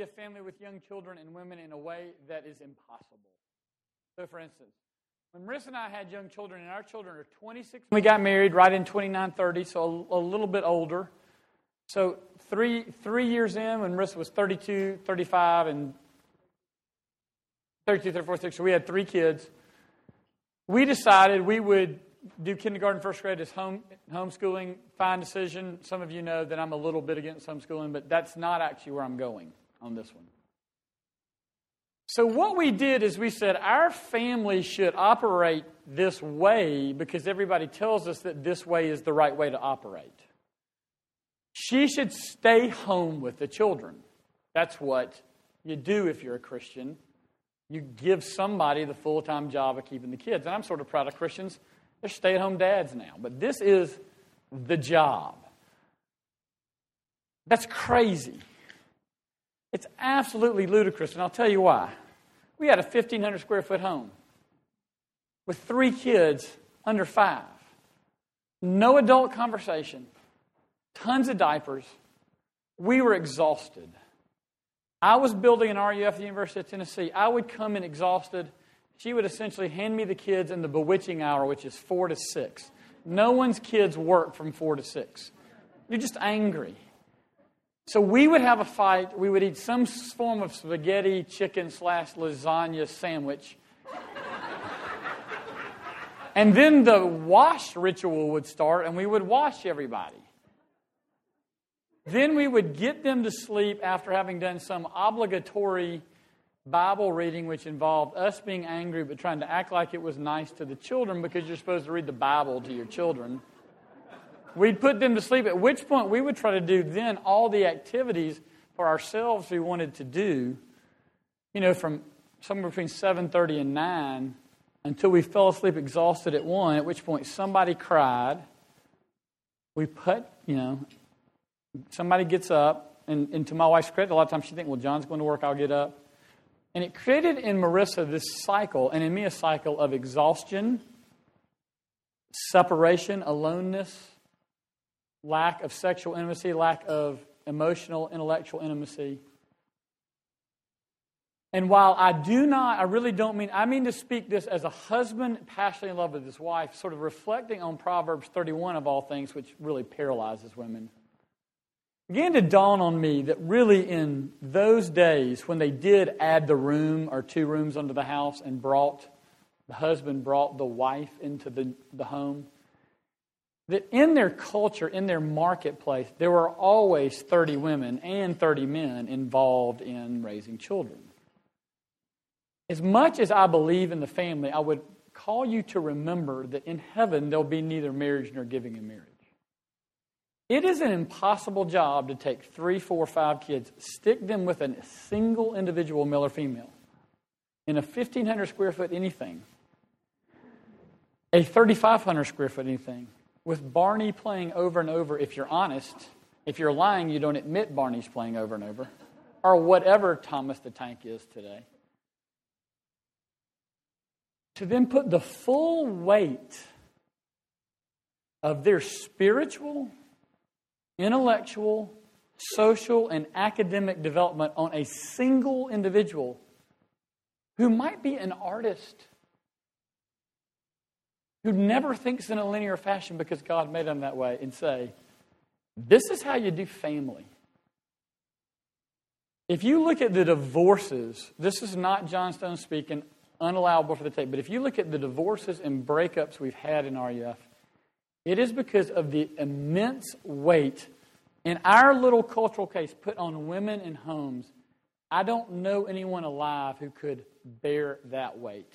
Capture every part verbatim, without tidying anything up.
be a family with young children and women in a way that is impossible. So, for instance, when Marissa and I had young children, and our children are twenty-six, we got married right in twenty-nine thirty, so a, a little bit older. So three three years in, when Marissa was thirty-two, thirty-five, and thirty-two, thirty-four, thirty-six, so we had three kids. We decided we would do kindergarten, first grade as home homeschooling. Fine decision. Some of you know that I'm a little bit against homeschooling, but that's not actually where I'm going on this one. So what we did is we said our family should operate this way because everybody tells us that this way is the right way to operate. She should stay home with the children. That's what you do if you're a Christian. You give somebody the full-time job of keeping the kids. And I'm sort of proud of Christians. They're stay-at-home dads now. But this is the job. That's crazy. It's absolutely ludicrous, and I'll tell you why. We had a fifteen hundred square foot home with three kids under five. No adult conversation. Tons of diapers. We were exhausted. I was building an R U F at the University of Tennessee. I would come in exhausted. She would essentially hand me the kids in the bewitching hour, which is four to six. No one's kids work from four to six. You're just angry. So we would have a fight. We would eat some form of spaghetti, chicken slash lasagna sandwich. And then the wash ritual would start, and we would wash everybody. Then we would get them to sleep after having done some obligatory Bible reading, which involved us being angry but trying to act like it was nice to the children because you're supposed to read the Bible to your children. We'd put them to sleep, at which point we would try to do then all the activities for ourselves we wanted to do, you know, from somewhere between seven thirty and nine until we fell asleep exhausted at one, at which point somebody cried. We put, you know, somebody gets up, and, and to my wife's credit, a lot of times she thinks, well, John's going to work, I'll get up. And it created in Marissa this cycle, and in me a cycle of exhaustion, separation, aloneness, lack of sexual intimacy, lack of emotional, intellectual intimacy. And while I do not, I really don't mean, I mean to speak this as a husband passionately in love with his wife, sort of reflecting on Proverbs thirty-one of all things, which really paralyzes women. It began to dawn on me that really in those days when they did add the room or two rooms onto the house and brought, the husband brought the wife into the, the home, that in their culture, in their marketplace, there were always thirty women and thirty men involved in raising children. As much as I believe in the family, I would call you to remember that in heaven there'll be neither marriage nor giving in marriage. It is an impossible job to take three, four, five kids, stick them with a single individual, male or female, in a fifteen hundred square foot anything, a thirty-five hundred square foot anything, with Barney playing over and over. If you're honest, if you're lying, you don't admit Barney's playing over and over, or whatever Thomas the Tank is today. To then put the full weight of their spiritual, intellectual, social, and academic development on a single individual who might be an artist, who never thinks in a linear fashion because God made them that way, and say, this is how you do family. If you look at the divorces, this is not John Stone speaking, unallowable for the tape, but if you look at the divorces and breakups we've had in R U F, it is because of the immense weight in our little cultural case put on women in homes. I don't know anyone alive who could bear that weight.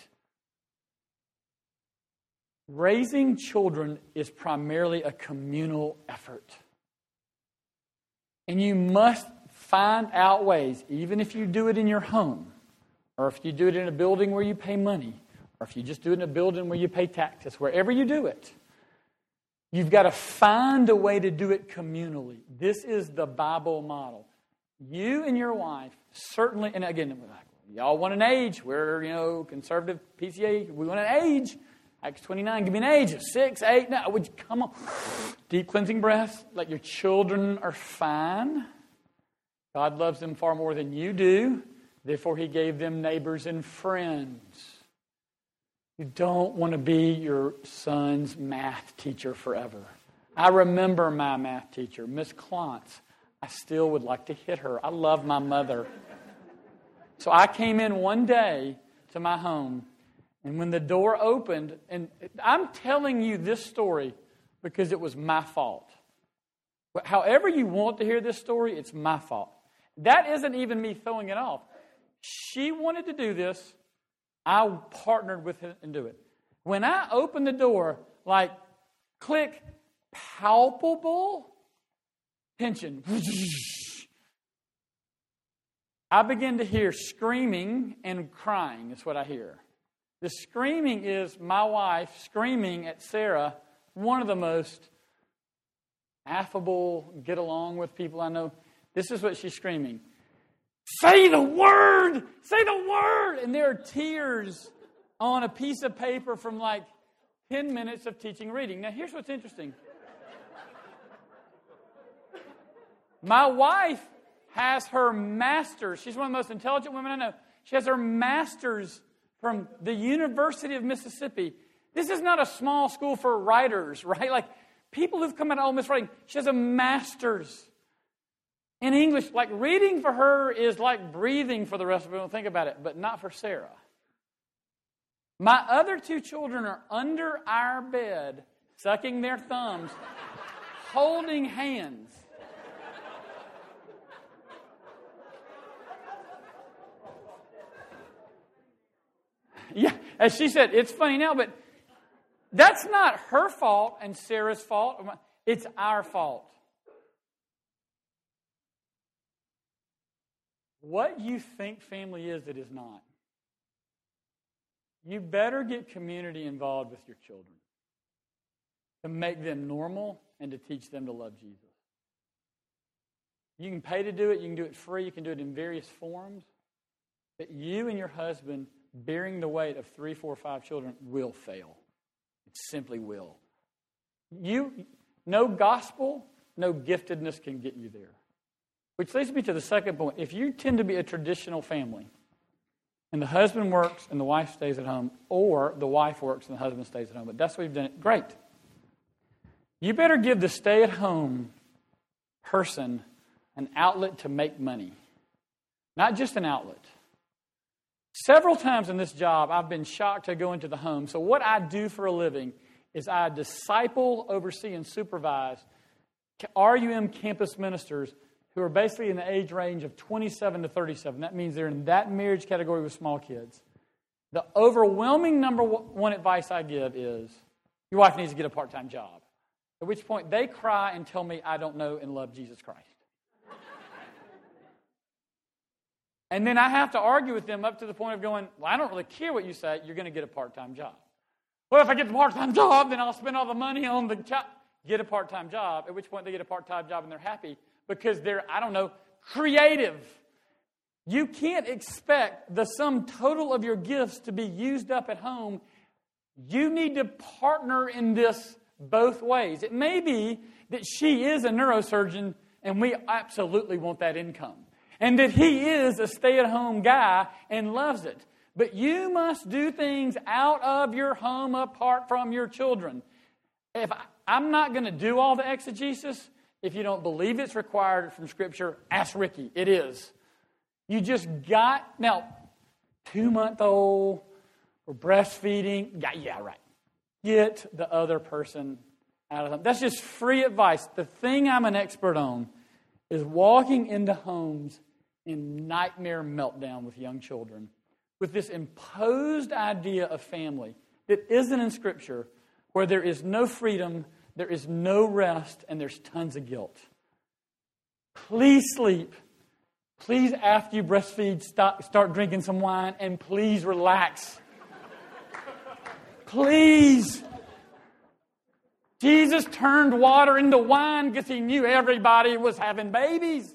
Raising children is primarily a communal effort. And you must find out ways, even if you do it in your home, or if you do it in a building where you pay money, or if you just do it in a building where you pay taxes, wherever you do it, you've got to find a way to do it communally. This is the Bible model. You and your wife certainly, and again, y'all want an age. We're, you know, conservative P C A. We want an age. Acts twenty-nine, give me an age of six, eight. No, would you come on? Deep cleansing breaths. Like your children are fine. God loves them far more than you do. Therefore, He gave them neighbors and friends. You don't want to be your son's math teacher forever. I remember my math teacher, Miss Klontz. I still would like to hit her. I love my mother. So I came in one day to my home, and when the door opened, and I'm telling you this story because it was my fault. But however you want to hear this story, it's my fault. That isn't even me throwing it off. She wanted to do this. I partnered with her and do it. When I opened the door, like, click, palpable tension. I begin to hear screaming and crying is what I hear. The screaming is my wife screaming at Sarah, one of the most affable, get along with people I know. This is what she's screaming. Say the word! Say the word! And there are tears on a piece of paper from like ten minutes of teaching reading. Now here's what's interesting. My wife has her master's. She's one of the most intelligent women I know. She has her master's from the University of Mississippi. This is not a small school for writers, right? Like people who've come out of Ole Miss writing. She has a master's in English. Like reading for her is like breathing for the rest of us. Think about it, but not for Sarah. My other two children are under our bed, sucking their thumbs, holding hands. Yeah, as she said, it's funny now, but that's not her fault and Sarah's fault. It's our fault. What you think family is, it is not. You better get community involved with your children to make them normal and to teach them to love Jesus. You can pay to do it. You can do it free. You can do it in various forms. But you and your husband bearing the weight of three, four, five children will fail. It simply will. You, no gospel, no giftedness can get you there. Which leads me to the second point. If you tend to be a traditional family, and the husband works and the wife stays at home, or the wife works and the husband stays at home, but that's what you've done, great. You better give the stay-at-home person an outlet to make money. Not just an outlet. Several times in this job, I've been shocked to go into the home. So what I do for a living is I disciple, oversee, and supervise R U M campus ministers who are basically in the age range of twenty-seven to thirty-seven. That means they're in that marriage category with small kids. The overwhelming number one advice I give is, your wife needs to get a part-time job. At which point they cry and tell me I don't know and love Jesus Christ. And then I have to argue with them up to the point of going, well, I don't really care what you say. You're going to get a part-time job. Well, if I get the part-time job, then I'll spend all the money on the job. Get a part-time job, at which point they get a part-time job and they're happy because they're, I don't know, creative. You can't expect the sum total of your gifts to be used up at home. You need to partner in this both ways. It may be that she is a neurosurgeon and we absolutely want that income. And that he is a stay-at-home guy and loves it. But you must do things out of your home apart from your children. If I, I'm not going to do all the exegesis, if you don't believe it's required from Scripture, ask Ricky. It is. You just got, now, two-month-old or breastfeeding, yeah, yeah, right. Get the other person out of them. That's just free advice. The thing I'm an expert on is walking into homes in nightmare meltdown with young children with this imposed idea of family that isn't in Scripture, where there is no freedom, there is no rest, and there's tons of guilt. Please sleep. Please, after you breastfeed, stop, start drinking some wine, and please relax. Please. Jesus turned water into wine because he knew everybody was having babies.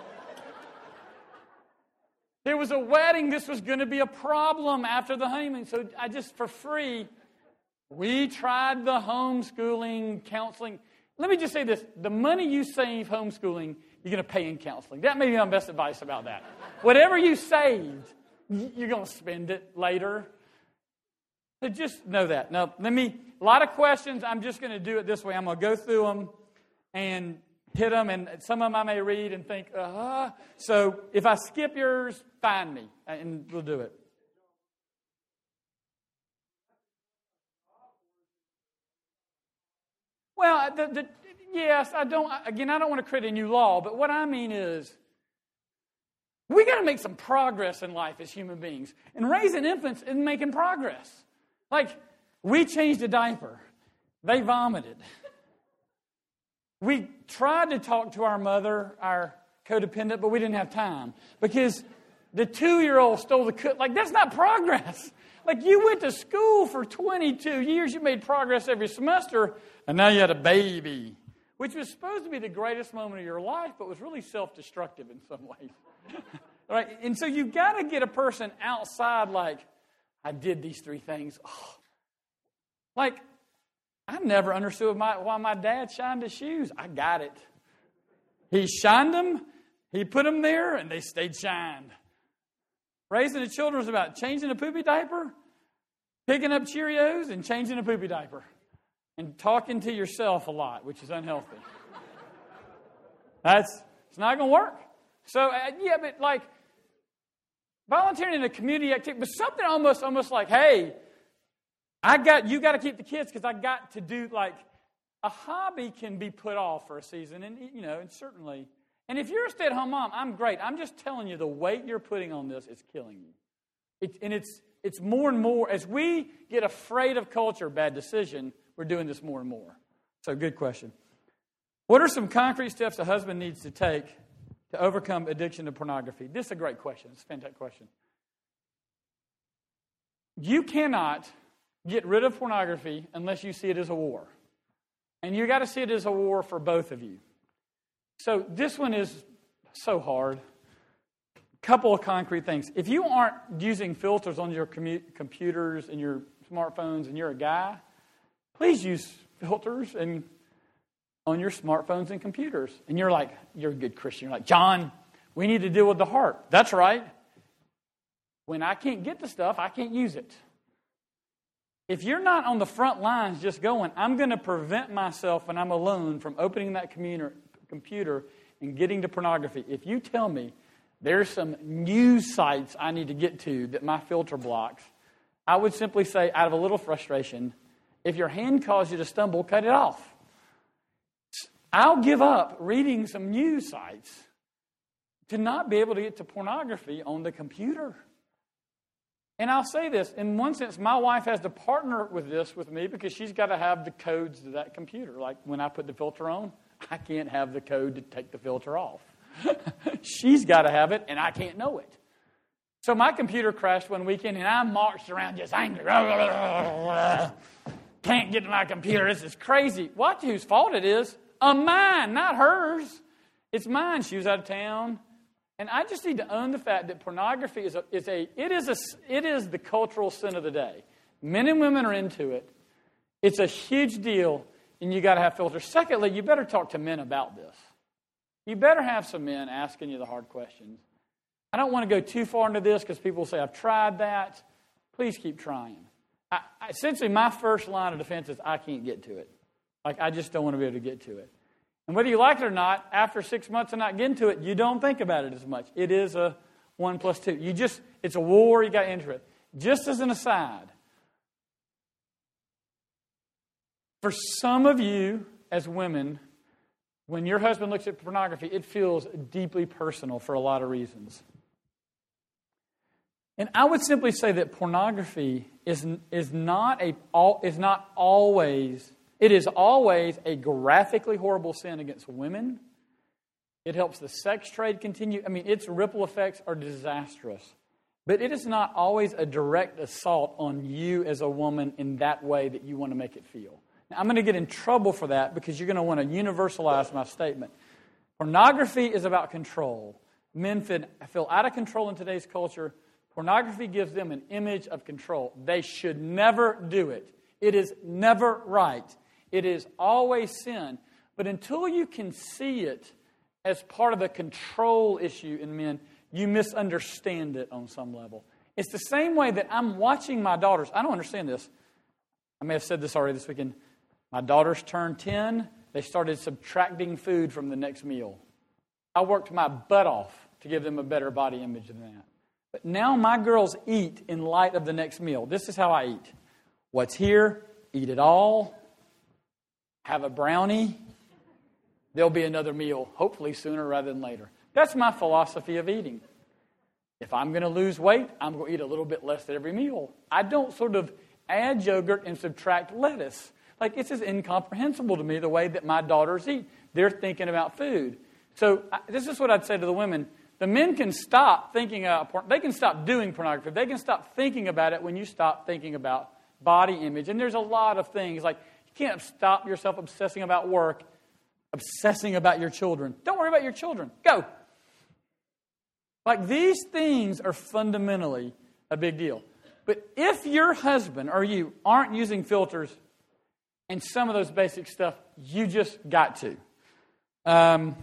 There was a wedding. This was going to be a problem after the honeymoon. So I just, for free, we tried the homeschooling counseling. Let me just say this. The money you save homeschooling you're going to pay in counseling. That may be my best advice about that. Whatever you saved, you're going to spend it later. So just know that. Now, let me, a lot of questions, I'm just going to do it this way. I'm going to go through them and hit them, and some of them I may read and think, uh-huh. So if I skip yours, find me, and we'll do it. Well, the, the, yes, I don't, again, I don't want to create a new law, but what I mean is, we got to make some progress in life as human beings. And raising infants isn't making progress. Like, we changed a diaper. They vomited. We tried to talk to our mother, our codependent, but we didn't have time. Because the two-year-old stole the cook. Like, that's not progress. Like, you went to school for twenty-two years. You made progress every semester. And now you had a baby. Which was supposed to be the greatest moment of your life, but was really self-destructive in some ways. Right? And so you've got to get a person outside like, I did these three things. Oh. Like, I never understood my, why my dad shined his shoes. I got it. He shined them, he put them there, and they stayed shined. Raising the children was about changing a poopy diaper, picking up Cheerios, and changing a poopy diaper. And talking to yourself a lot, which is unhealthy. That's, it's not going to work. So, uh, yeah, but like, volunteering in a community activity, but something almost, almost like, hey, I got, you got to keep the kids because I got to do, like, a hobby can be put off for a season, and, you know, and certainly, and if you're a stay-at-home mom, I'm great. I'm just telling you, the weight you're putting on this is killing you. It, and it's, it's more and more, as we get afraid of culture, bad decision, we're doing this more and more. So, good question. What are some concrete steps a husband needs to take to overcome addiction to pornography? This is a great question. It's a fantastic question. You cannot get rid of pornography unless you see it as a war. And you got to see it as a war for both of you. So this one is so hard. A couple of concrete things. If you aren't using filters on your commu- computers and your smartphones and you're a guy, please use filters and on your smartphones and computers. And you're like, you're a good Christian. You're like, John, we need to deal with the heart. That's right. When I can't get the stuff, I can't use it. If you're not on the front lines just going, I'm going to prevent myself when I'm alone from opening that commuter, computer and getting to pornography. If you tell me there's some news sites I need to get to that my filter blocks, I would simply say, out of a little frustration, if your hand caused you to stumble, cut it off. I'll give up reading some news sites to not be able to get to pornography on the computer. And I'll say this, in one sense, my wife has to partner with this with me because she's got to have the codes to that computer. Like when I put the filter on, I can't have the code to take the filter off. She's got to have it, and I can't know it. So my computer crashed one weekend, and I marched around just angry. Can't get to my computer. This is crazy. Watch whose fault it is. Uh, mine, not hers. It's mine. She was out of town. And I just need to own the fact that pornography is a, is a, it is a, it is the cultural sin of the day. Men and women are into it. It's a huge deal, and you got to have filters. Secondly, you better talk to men about this. You better have some men asking you the hard questions. I don't want to go too far into this because people say, I've tried that. Please keep trying. I, I, essentially, my first line of defense is I can't get to it. Like, I just don't want to be able to get to it. And whether you like it or not, after six months of not getting to it, you don't think about it as much. It is a one plus two. You just, it's a war, you got to enter it. Just as an aside, for some of you as women, when your husband looks at pornography, it feels deeply personal for a lot of reasons. And I would simply say that pornography is, is not a is not always, it is always a graphically horrible sin against women. It helps the sex trade continue. I mean, its ripple effects are disastrous. But it is not always a direct assault on you as a woman in that way that you want to make it feel. Now, I'm going to get in trouble for that because you're going to want to universalize my statement. Pornography is about control. Men feel out of control in today's culture. Pornography gives them an image of control. They should never do it. It is never right. It is always sin. But until you can see it as part of the control issue in men, you misunderstand it on some level. It's the same way that I'm watching my daughters. I don't understand this. I may have said this already this weekend. My daughters turned ten. They started subtracting food from the next meal. I worked my butt off to give them a better body image than that. But now my girls eat in light of the next meal. This is how I eat. What's here, eat it all. Have a brownie. There'll be another meal, hopefully sooner rather than later. That's my philosophy of eating. If I'm going to lose weight, I'm going to eat a little bit less at every meal. I don't sort of add yogurt and subtract lettuce. Like, it's just incomprehensible to me the way that my daughters eat. They're thinking about food. So this is what I'd say to the women. The men can stop thinking about porn. They can stop doing pornography. They can stop thinking about it when you stop thinking about body image. And there's a lot of things. Like, you can't stop yourself obsessing about work, obsessing about your children. Don't worry about your children. Go. Like, these things are fundamentally a big deal. But if your husband or you aren't using filters and some of those basic stuff, you just got to. Um,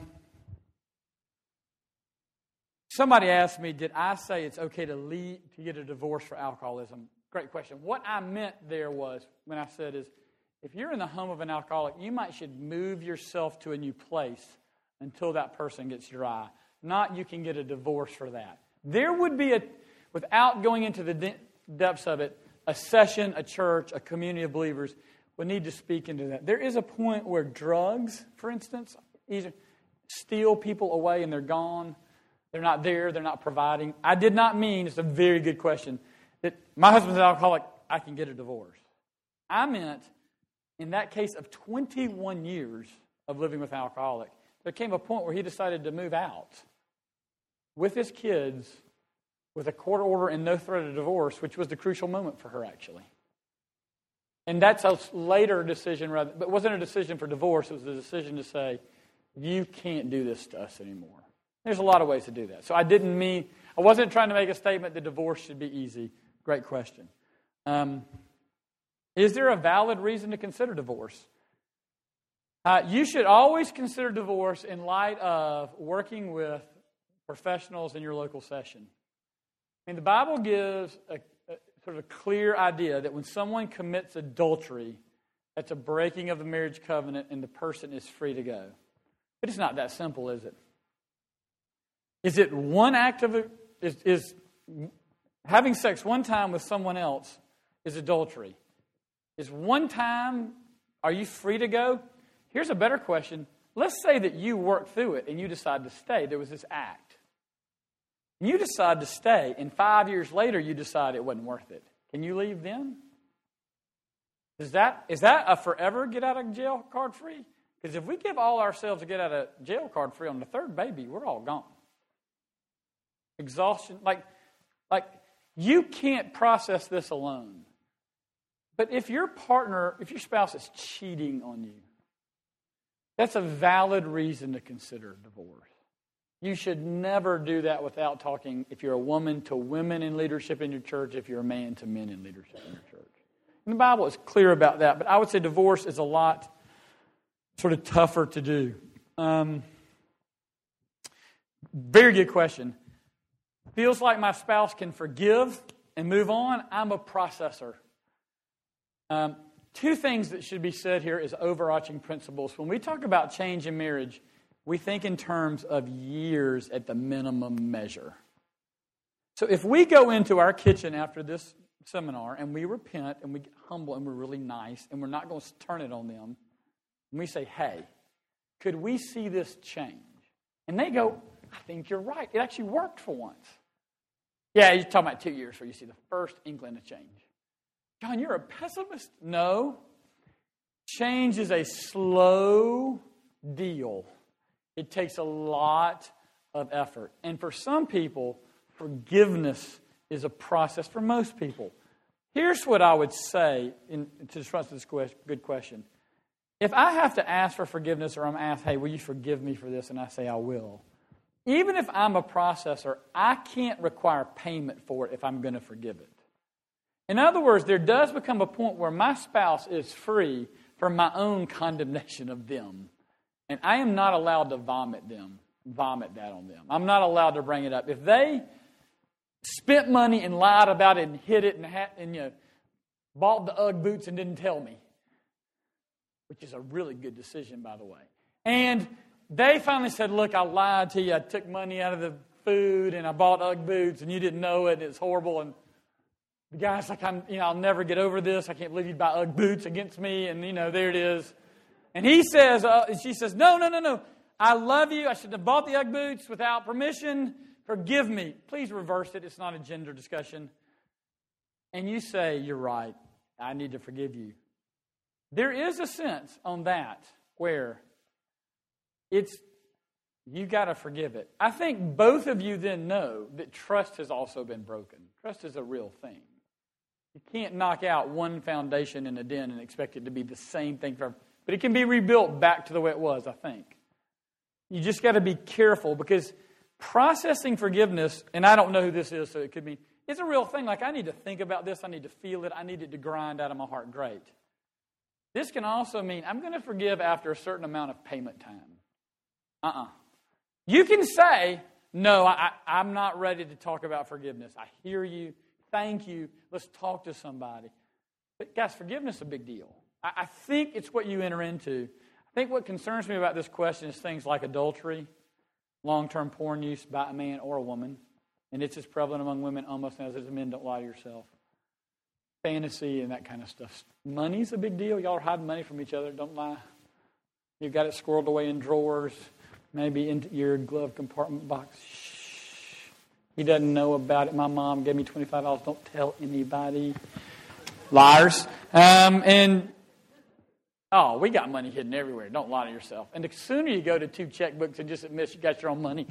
somebody asked me, did I say it's okay to leave, to get a divorce for alcoholism? Great question. What I meant there was, when I said is, if you're in the home of an alcoholic, you might should move yourself to a new place until that person gets dry. Not you can get a divorce for that. There would be a, without going into the de- depths of it, a session, a church, a community of believers would need to speak into that. There is a point where drugs, for instance, either steal people away and they're gone. They're not there. They're not providing. I did not mean, it's a very good question, that my husband's an alcoholic, I can get a divorce. I meant, in that case of twenty-one years of living with an alcoholic, there came a point where he decided to move out with his kids with a court order and no threat of divorce, which was the crucial moment for her, actually. And that's a later decision, rather, but it wasn't a decision for divorce. It was a decision to say, you can't do this to us anymore. There's a lot of ways to do that. So I didn't mean, I wasn't trying to make a statement that divorce should be easy. Great question. Um, is there a valid reason to consider divorce? Uh, you should always consider divorce in light of working with professionals in your local session. I mean, the Bible gives a, a sort of a clear idea that when someone commits adultery, that's a breaking of the marriage covenant and the person is free to go. But it's not that simple, is it? Is it one act of it? Is, is having sex one time with someone else is adultery? Is one time, are you free to go? Here's a better question. Let's say that you work through it and you decide to stay. There was this act. You decide to stay, and five years later you decide it wasn't worth it. Can you leave then? Is that, is that a forever get out of jail card free? Because if we give all ourselves a get out of jail card free on the third baby, we're all gone. Exhaustion. Like, like you can't process this alone. But if your partner, if your spouse is cheating on you, that's a valid reason to consider divorce. You should never do that without talking, if you're a woman, to women in leadership in your church, if you're a man, to men in leadership in your church. And the Bible is clear about that, but I would say divorce is a lot sort of tougher to do. Um, very good question. Feels like my spouse can forgive and move on. I'm a processor. Um, two things that should be said here is overarching principles. When we talk about change in marriage, we think in terms of years at the minimum measure. So if we go into our kitchen after this seminar and we repent and we get humble and we're really nice and we're not going to turn it on them, and we say, hey, could we see this change? And they go, I think you're right. It actually worked for once. Yeah, you're talking about two years where you see the first inkling of change. John, you're a pessimist? No. Change is a slow deal. It takes a lot of effort. And for some people, forgiveness is a process. For most people, here's what I would say in, to respond to this question, good question. If I have to ask for forgiveness or I'm asked, hey, will you forgive me for this? And I say, I will. Even if I'm a processor, I can't require payment for it if I'm going to forgive it. In other words, there does become a point where my spouse is free from my own condemnation of them. And I am not allowed to vomit them. vomit that on them. I'm not allowed to bring it up. If they spent money and lied about it and hid it and, had, and you know, bought the Ugg boots and didn't tell me, which is a really good decision, by the way. And they finally said, look, I lied to you. I took money out of the food and I bought Ugg boots and you didn't know it. It's horrible. And the guy's like, I'm, you know, I'll never get over this. I can't believe you'd buy Ugg boots against me. And, you know, there it is. And he says, uh, and she says, no, no, no, no. I love you. I shouldn't have bought the Ugg boots without permission. Forgive me. Please reverse it. It's not a gender discussion. And you say, you're right. I need to forgive you. There is a sense on that where it's, you got to forgive it. I think both of you then know that trust has also been broken. Trust is a real thing. You can't knock out one foundation in a den and expect it to be the same thing forever. But it can be rebuilt back to the way it was, I think. You just got to be careful because processing forgiveness, and I don't know who this is, so it could be, it's a real thing. Like, I need to think about this. I need to feel it. I need it to grind out of my heart. Great. This can also mean I'm going to forgive after a certain amount of payment time. Uh-uh. You can say, no, I, I'm not ready to talk about forgiveness. I hear you. Thank you. Let's talk to somebody. But guys, forgiveness is a big deal. I, I think it's what you enter into. I think what concerns me about this question is things like adultery, long-term porn use by a man or a woman, and it's as prevalent among women almost as it is men. Don't lie to yourself. Fantasy and that kind of stuff. Money's a big deal. Y'all are hiding money from each other. Don't lie. You've got it squirreled away in drawers, maybe into your glove compartment box. Shh. He doesn't know about it. My mom gave me twenty-five dollars. Don't tell anybody. Liars. Um, and, oh, we got money hidden everywhere. Don't lie to yourself. And the sooner you go to two checkbooks and just admit you got your own money,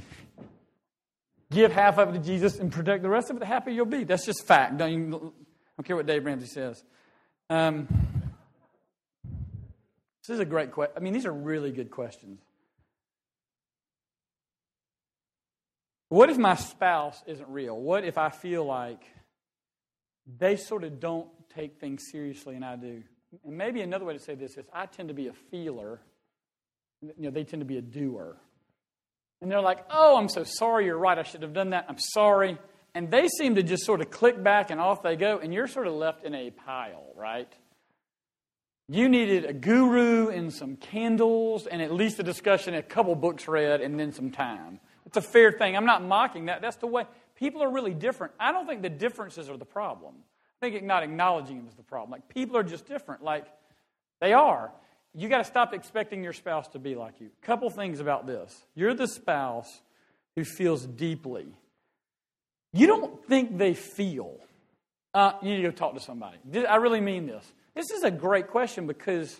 give half of it to Jesus and protect the rest of it, the happier you'll be. That's just fact. Don't you, I don't care what Dave Ramsey says. Um, this is a great question. I mean, these are really good questions. What if my spouse isn't real? What if I feel like they sort of don't take things seriously and I do? And maybe another way to say this is I tend to be a feeler. You know, they tend to be a doer. And they're like, oh, I'm so sorry, you're right, I should have done that, I'm sorry. And they seem to just sort of click back and off they go, and you're sort of left in a pile, right? You needed a guru and some candles and at least a discussion, a couple books read, and then some time. It's a fair thing. I'm not mocking that. That's the way. People are really different. I don't think the differences are the problem. I think not acknowledging them is the problem. Like, people are just different. Like, they are. You got to stop expecting your spouse to be like you. Couple things about this. You're the spouse who feels deeply. You don't think they feel. Uh, you need to go talk to somebody. I really mean this. This is a great question because,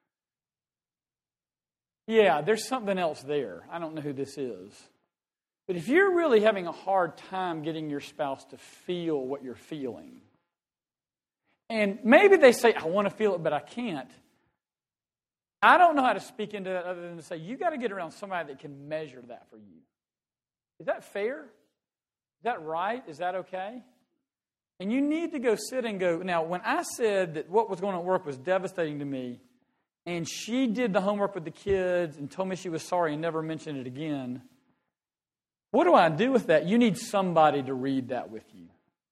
yeah, there's something else there. I don't know who this is. But if you're really having a hard time getting your spouse to feel what you're feeling, and maybe they say, I want to feel it, but I can't. I don't know how to speak into that other than to say, you got to get around somebody that can measure that for you. Is that fair? Is that right? Is that okay? And you need to go sit and go, now, when I said that what was going on at work was devastating to me, and she did the homework with the kids and told me she was sorry and never mentioned it again, what do I do with that? You need somebody to read that with you.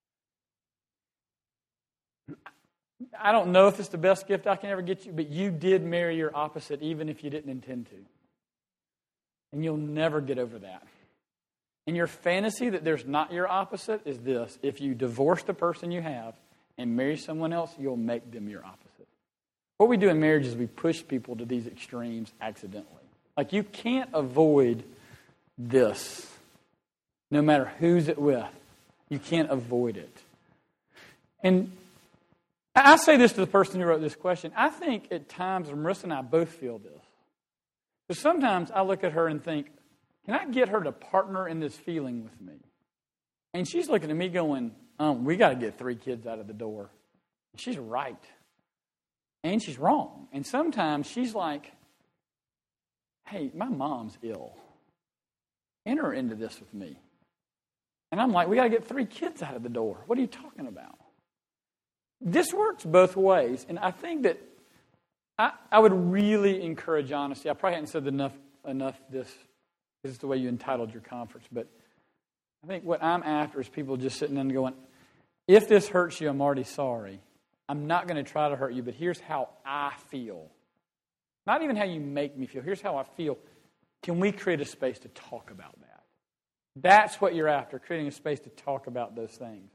I don't know if it's the best gift I can ever get you, but you did marry your opposite even if you didn't intend to. And you'll never get over that. And your fantasy that there's not your opposite is this. If you divorce the person you have and marry someone else, you'll make them your opposite. What we do in marriage is we push people to these extremes accidentally. Like, you can't avoid this. No matter who's it with, you can't avoid it. And I say this to the person who wrote this question. I think at times, Marissa and I both feel this. But sometimes I look at her and think, can I get her to partner in this feeling with me? And she's looking at me going, um, we got to get three kids out of the door. She's right. And she's wrong. And sometimes she's like, hey, my mom's ill. Enter into this with me. And I'm like, we got to get three kids out of the door. What are you talking about? This works both ways. And I think that I, I would really encourage honesty. I probably hadn't said enough enough this This is the way you entitled your conference. But I think what I'm after is people just sitting there and going, if this hurts you, I'm already sorry. I'm not going to try to hurt you, but here's how I feel. Not even how you make me feel. Here's how I feel. Can we create a space to talk about that? That's what you're after, creating a space to talk about those things.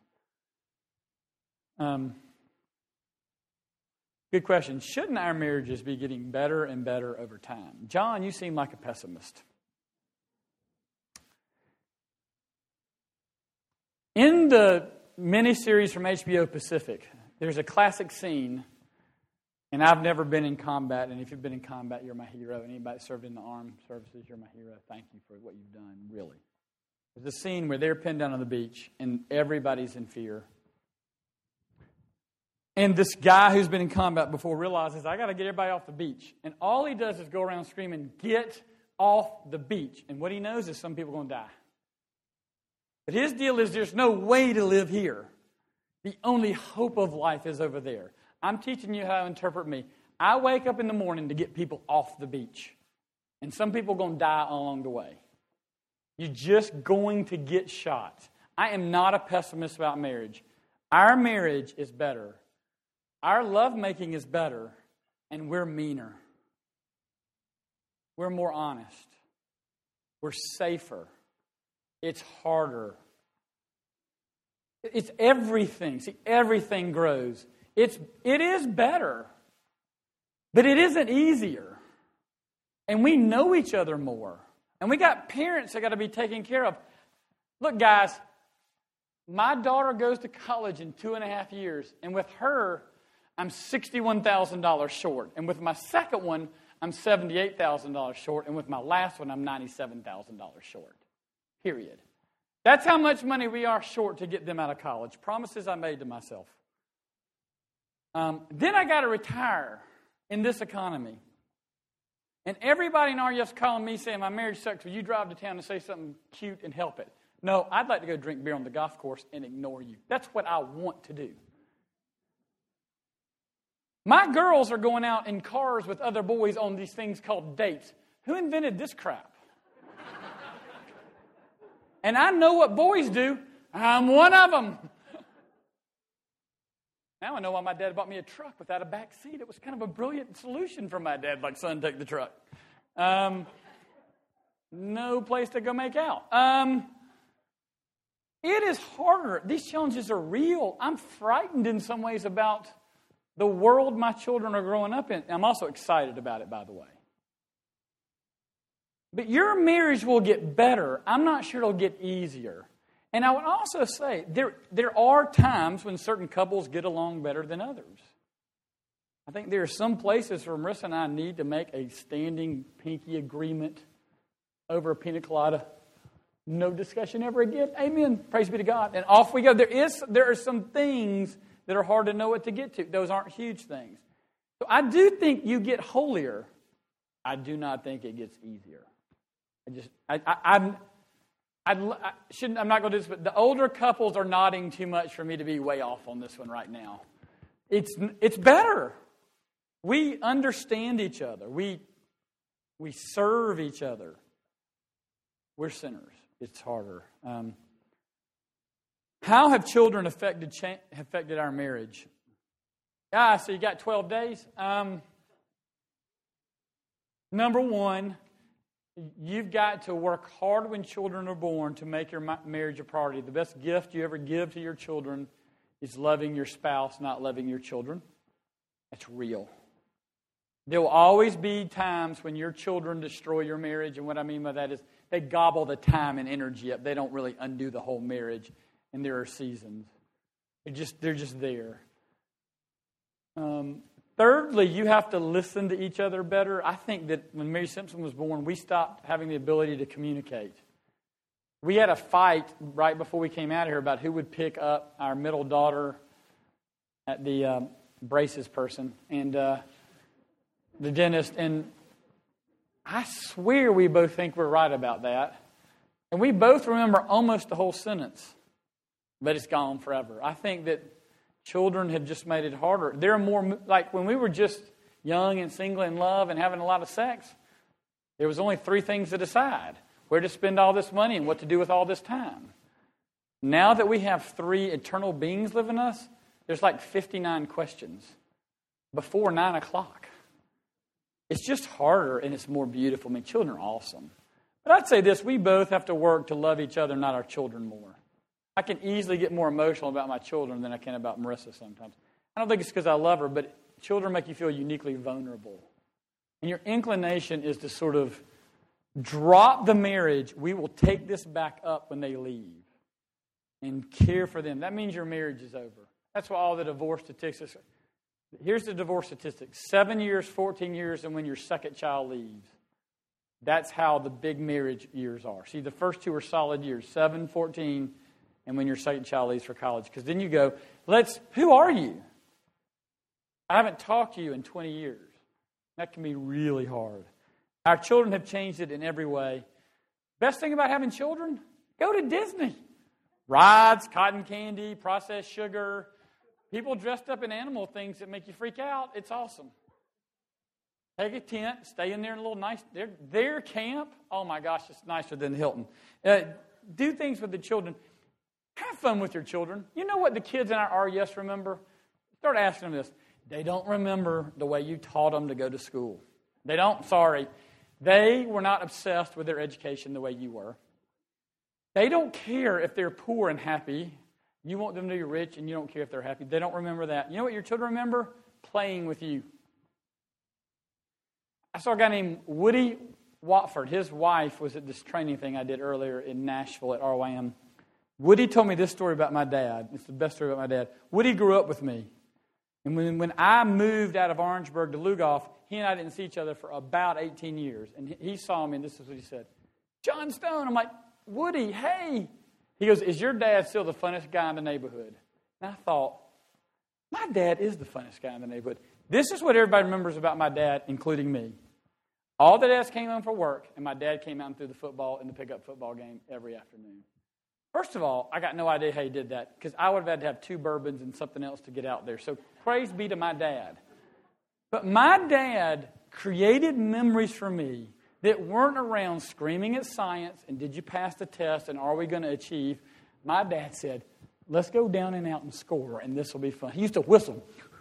Um, good question. Shouldn't our marriages be getting better and better over time? John, you seem like a pessimist. In the miniseries from H B O Pacific, there's a classic scene, and I've never been in combat, and if you've been in combat, you're my hero. Anybody that served in the armed services, you're my hero. Thank you for what you've done, really. There's a scene where they're pinned down on the beach, and everybody's in fear. And this guy who's been in combat before realizes, I got to get everybody off the beach. And all he does is go around screaming, get off the beach. And what he knows is some people are going to die. But his deal is there's no way to live here. The only hope of life is over there. I'm teaching you how to interpret me. I wake up in the morning to get people off the beach. And some people are going to die along the way. You're just going to get shot. I am not a pessimist about marriage. Our marriage is better. Our lovemaking is better. And we're meaner. We're more honest. We're safer. It's harder. It's everything. See, everything grows. It's, it is better. But it isn't easier. And we know each other more. And we got parents that got to be taken care of. Look, guys, my daughter goes to college in two and a half years. And with her, I'm sixty-one thousand dollars short. And with my second one, I'm seventy-eight thousand dollars short. And with my last one, I'm ninety-seven thousand dollars short. Period. That's how much money we are short to get them out of college. Promises I made to myself. Um, then I got to retire in this economy. And everybody in R U F's calling me saying, my marriage sucks. Will you drive to town and say something cute and help it? No, I'd like to go drink beer on the golf course and ignore you. That's what I want to do. My girls are going out in cars with other boys on these things called dates. Who invented this crap? And I know what boys do. I'm one of them. Now I know why my dad bought me a truck without a back seat. It was kind of a brilliant solution for my dad, like, son, take the truck. Um, no place to go make out. Um, it is harder. These challenges are real. I'm frightened in some ways about the world my children are growing up in. I'm also excited about it, by the way. But your marriage will get better. I'm not sure it'll get easier. And I would also say there, there are times when certain couples get along better than others. I think there are some places where Marissa and I need to make a standing pinky agreement over a pina colada. No discussion ever again. Amen. Praise be to God. And off we go. There is there are some things that are hard to know what to get to. Those aren't huge things. So I do think you get holier. I do not think it gets easier. I just, I, I, I'm, I'd, I shouldn't, I'm not going to do this, but the older couples are nodding too much for me to be way off on this one right now. It's, it's better. We understand each other. We, we serve each other. We're sinners. It's harder. Um, how have children affected cha- affected our marriage? Ah, so you got twelve days. Um, number one, you've got to work hard when children are born to make your marriage a priority. The best gift you ever give to your children is loving your spouse, not loving your children. That's real. There will always be times when your children destroy your marriage, and what I mean by that is they gobble the time and energy up. They don't really undo the whole marriage, and there are seasons. They're just, they're just there. Um, thirdly, you have to listen to each other better. I think that when Mary Simpson was born, we stopped having the ability to communicate. We had a fight right before we came out here about who would pick up our middle daughter at the um, braces person and uh, the dentist. And I swear we both think we're right about that. And we both remember almost the whole sentence, but it's gone forever. I think that children have just made it harder. There are more, like when we were just young and single in love and having a lot of sex, there was only three things to decide. where to spend all this money and what to do with all this time. Now that we have three eternal beings living us, there's like fifty-nine questions before nine o'clock. It's just harder and it's more beautiful. I mean, children are awesome. But I'd say this, we both have to work to love each other, not our children more. I can easily get more emotional about my children than I can about Marissa sometimes. I don't think it's because I love her, but children make you feel uniquely vulnerable. And your inclination is to sort of drop the marriage. We will take this back up when they leave and care for them. That means your marriage is over. That's why all the divorce statistics. Here's the divorce statistics. Seven years, fourteen years, and when your second child leaves. That's how the big marriage years are. See, the first two are solid years, seven, fourteen, and when your second child leaves for college. Because then you go, let's, who are you? I haven't talked to you in twenty years. That can be really hard. Our children have changed it in every way. Best thing about having children? Go to Disney. Rides, cotton candy, processed sugar, people dressed up in animal things that make you freak out. It's awesome. Take a tent, stay in there in a little nice, their, their camp. Oh my gosh, it's nicer than Hilton. Uh, do things with the children. Have fun with your children. You know what the kids in our R E S remember? Start asking them this. They don't remember the way you taught them to go to school. They don't, sorry. They were not obsessed with their education the way you were. They don't care if they're poor and happy. You want them to be rich and you don't care if they're happy. They don't remember that. You know what your children remember? Playing with you. I saw a guy named Woody Watford. His wife was at this training thing I did earlier in Nashville at R Y M. Woody told me this story about my dad. It's the best story about my dad. Woody grew up with me. And when, when I moved out of Orangeburg to Lugoff, he and I didn't see each other for about eighteen years. And he, he saw me, and this is what he said. John Stone. I'm like, Woody, hey. He goes, is your dad still the funnest guy in the neighborhood? And I thought, my dad is the funnest guy in the neighborhood. This is what everybody remembers about my dad, including me. All the dads came home from work, and my dad came out and threw the football in the pickup football game every afternoon. First of all, I got no idea how he did that, because I would have had to have two bourbons and something else to get out there. So praise be to my dad. But my dad created memories for me that weren't around screaming at science and did you pass the test and are we going to achieve. My dad said, let's go down and out and score, and this will be fun. He used to whistle.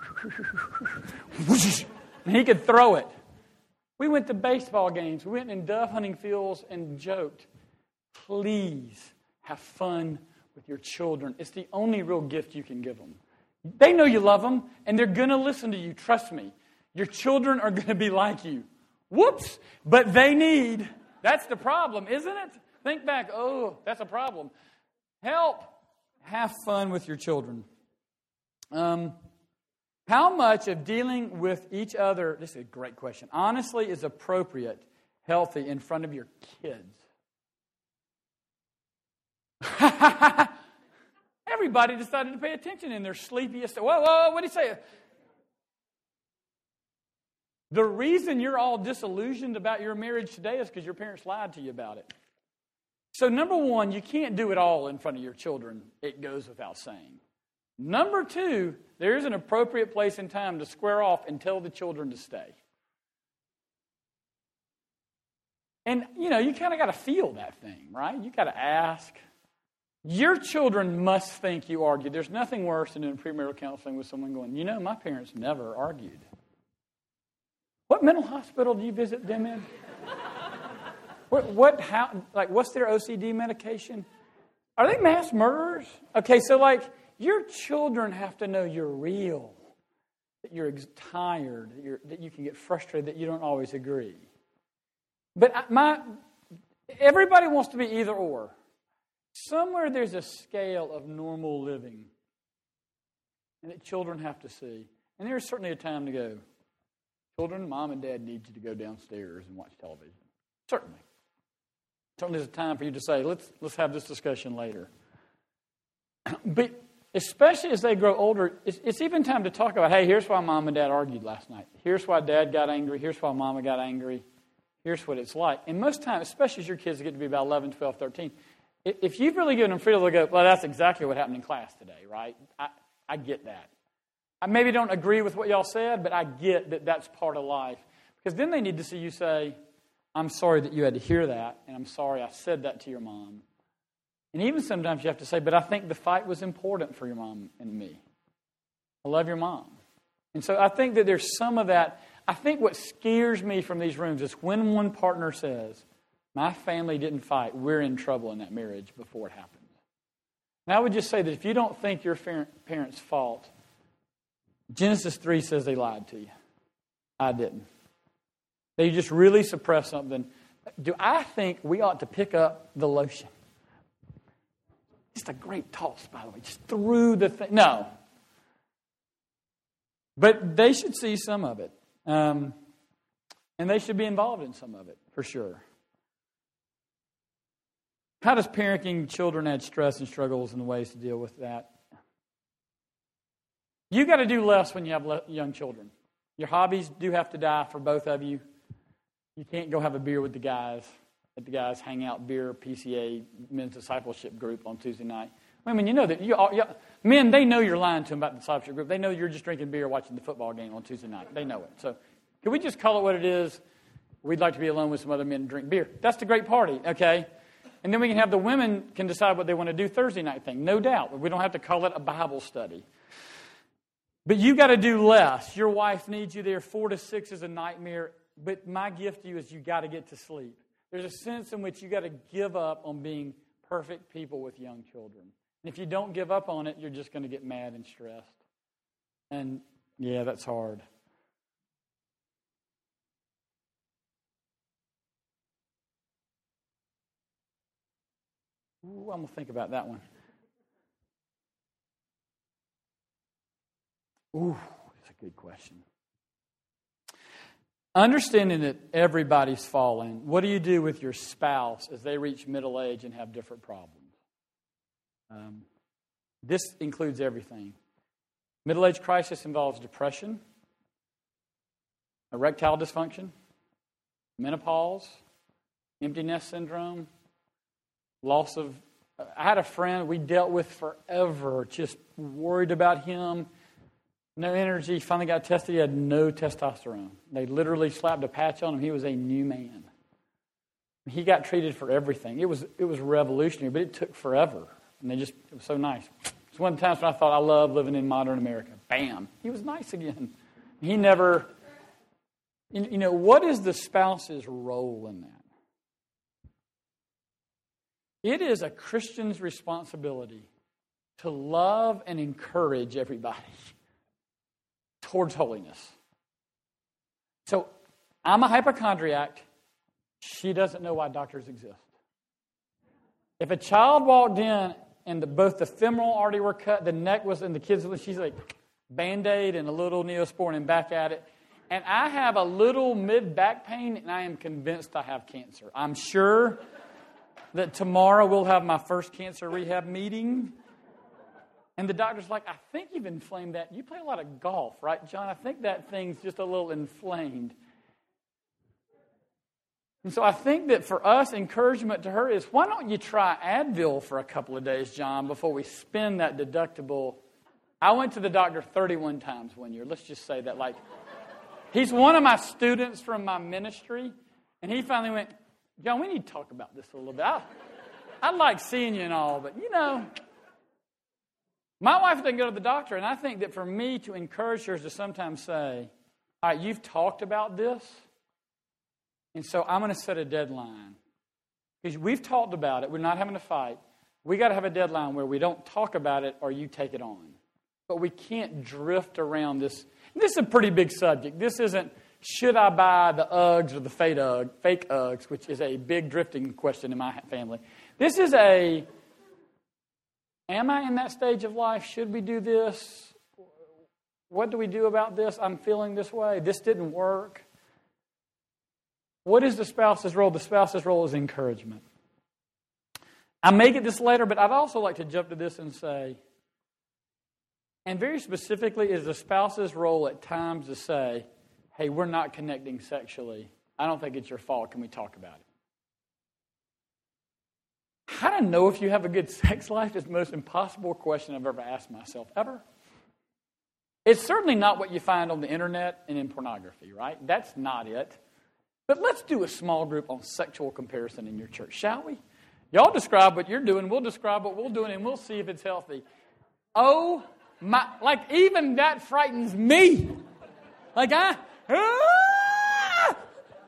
And he could throw it. We went to baseball games. We went in dove hunting fields and joked. Please have fun with your children. It's the only real gift you can give them. They know you love them, and they're going to listen to you. Trust me. Your children are going to be like you. Whoops. But they need. That's the problem, isn't it? Think back. Oh, that's a problem. Help. Have fun with your children. Um, how much of dealing with each other, this is a great question, honestly is appropriate, healthy, in front of your kids? Everybody decided to pay attention in their sleepiest. Whoa, whoa, whoa, what did he say? The reason you're all disillusioned about your marriage today is because your parents lied to you about it. So number one, you can't do it all in front of your children. It goes without saying. Number two, there is an appropriate place and time to square off and tell the children to stay. And, you know, you kind of got to feel that thing, right? You got to ask. Your children must think you argued. There's nothing worse than in premarital counseling with someone going, you know, my parents never argued. What mental hospital do you visit them in? what, what, how, like, what's their O C D medication? Are they mass murderers? Okay, so, like, your children have to know you're real, that you're tired, that, you're, that you can get frustrated, that you don't always agree. But my, everybody wants to be either or. Somewhere there's a scale of normal living, and that children have to see. And there's certainly a time to go, children, mom and dad need you to go downstairs and watch television. Certainly. Certainly there's a time for you to say, let's let's have this discussion later. But especially as they grow older, it's, it's even time to talk about, hey, here's why mom and dad argued last night. Here's why dad got angry. Here's why mama got angry. Here's what it's like. And most times, especially as your kids get to be about eleven, twelve, thirteen, if you've really given them freedom to go, well, that's exactly what happened in class today, right? I, I get that. I maybe don't agree with what y'all said, but I get that that's part of life. Because then they need to see you say, I'm sorry that you had to hear that, and I'm sorry I said that to your mom. And even sometimes you have to say, but I think the fight was important for your mom and me. I love your mom. And so I think that there's some of that. I think what scares me from these rooms is when one partner says, my family didn't fight, we're in trouble in that marriage before it happens. And I would just say that if you don't think your parents' fault, Genesis three says they lied to you. I didn't. They just really suppressed something. Do I think we ought to pick up the lotion? Just a great toss, by the way. Just through the thing. No. But they should see some of it. Um, and they should be involved in some of it, for sure. How does parenting children add stress and struggles and ways to deal with that? You got to do less when you have young children. Your hobbies do have to die for both of you. You can't go have a beer with the guys at the guys hangout beer P C A men's discipleship group on Tuesday night. Women, you know that you, all, you men, they know you're lying to them about the discipleship group. They know you're just drinking beer watching the football game on Tuesday night. They know it. So, can we just call it what it is? We'd like to be alone with some other men and drink beer. That's the great party, okay? And then we can have the women can decide what they want to do Thursday night thing. No doubt. We don't have to call it a Bible study. But you got to do less. Your wife needs you there. Four to six is a nightmare. But my gift to you is you got to get to sleep. There's a sense in which you got to give up on being perfect people with young children. And if you don't give up on it, you're just going to get mad and stressed. And yeah, that's hard. Ooh, I'm going to think about that one. Ooh, that's a good question. Understanding that everybody's falling, what do you do with your spouse as they reach middle age and have different problems? Um, this includes everything. Middle age crisis involves depression, erectile dysfunction, menopause, empty nest syndrome, loss of... I had a friend we dealt with forever, just worried about him. No energy. Finally got tested. He had no testosterone. They literally slapped a patch on him. He was a new man. He got treated for everything. It was it was revolutionary, but it took forever. And they just it was so nice. It's one of the times when I thought I love living in modern America. Bam. He was nice again. He never. You know, what is the spouse's role in that? It is a Christian's responsibility to love and encourage everybody towards holiness. So, I'm a hypochondriac. She doesn't know why doctors exist. If a child walked in and the, both the femoral artery were cut, the neck was, and the kids, she's like, Band-Aid and a little Neosporin and back at it. And I have a little mid-back pain, and I am convinced I have cancer. I'm sure that tomorrow we'll have my first cancer rehab meeting. And the doctor's like, I think you've inflamed that. You play a lot of golf, right, John? I think that thing's just a little inflamed. And so I think that for us, encouragement to her is, why don't you try Advil for a couple of days, John, before we spend that deductible? I went to the doctor thirty-one times one year. Let's just say that. Like, he's one of my students from my ministry, and he finally went, John, we need to talk about this a little bit. I, I like seeing you and all, but, you know... My wife doesn't go to the doctor, and I think that for me to encourage her is to sometimes say, all right, you've talked about this, and so I'm going to set a deadline. Because we've talked about it. We're not having a fight. We got to have a deadline where we don't talk about it or you take it on. But we can't drift around this. This is a pretty big subject. This isn't, should I buy the Uggs or the fake Uggs, fake Uggs, which is a big drifting question in my family. This is a... Am I in that stage of life? Should we do this? What do we do about this? I'm feeling this way. This didn't work. What is the spouse's role? The spouse's role is encouragement. I may get this later, but I'd also like to jump to this and say, and very specifically, is the spouse's role at times to say, hey, we're not connecting sexually. I don't think it's your fault. Can we talk about it? How to know if you have a good sex life is the most impossible question I've ever asked myself, ever. It's certainly not what you find on the internet and in pornography, right? That's not it. But let's do a small group on sexual comparison in your church, shall we? Y'all describe what you're doing. We'll describe what we're doing, and we'll see if it's healthy. Oh, my, like even that frightens me. Like I, ah!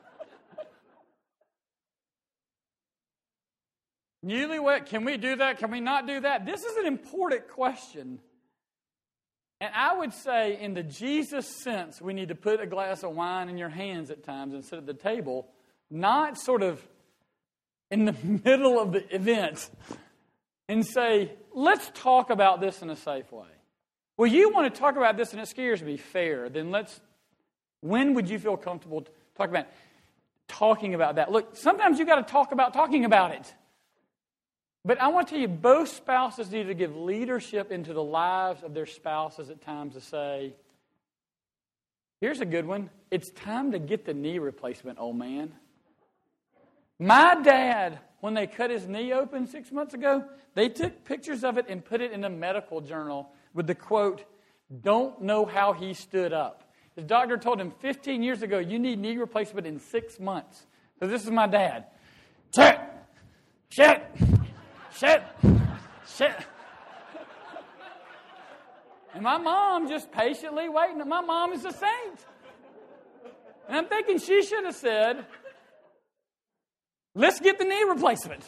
Newlywed, can we do that? Can we not do that? This is an important question. And I would say in the Jesus sense, we need to put a glass of wine in your hands at times and sit at the table, not sort of in the middle of the event and say, let's talk about this in a safe way. Well, you want to talk about this and it scares me, fair. Then let's, when would you feel comfortable talking about talking about that? Look, sometimes you got to talk about talking about it. But I want to tell you, both spouses need to give leadership into the lives of their spouses at times to say, here's a good one. It's time to get the knee replacement, old man. My dad, when they cut his knee open six months ago, they took pictures of it and put it in a medical journal with the quote, don't know how he stood up. His doctor told him fifteen years ago, you need knee replacement in six months. So this is my dad. Shit! Shit! Shit! Shit! And my mom just patiently waiting. My mom is a saint. And I'm thinking she should have said, let's get the knee replacement.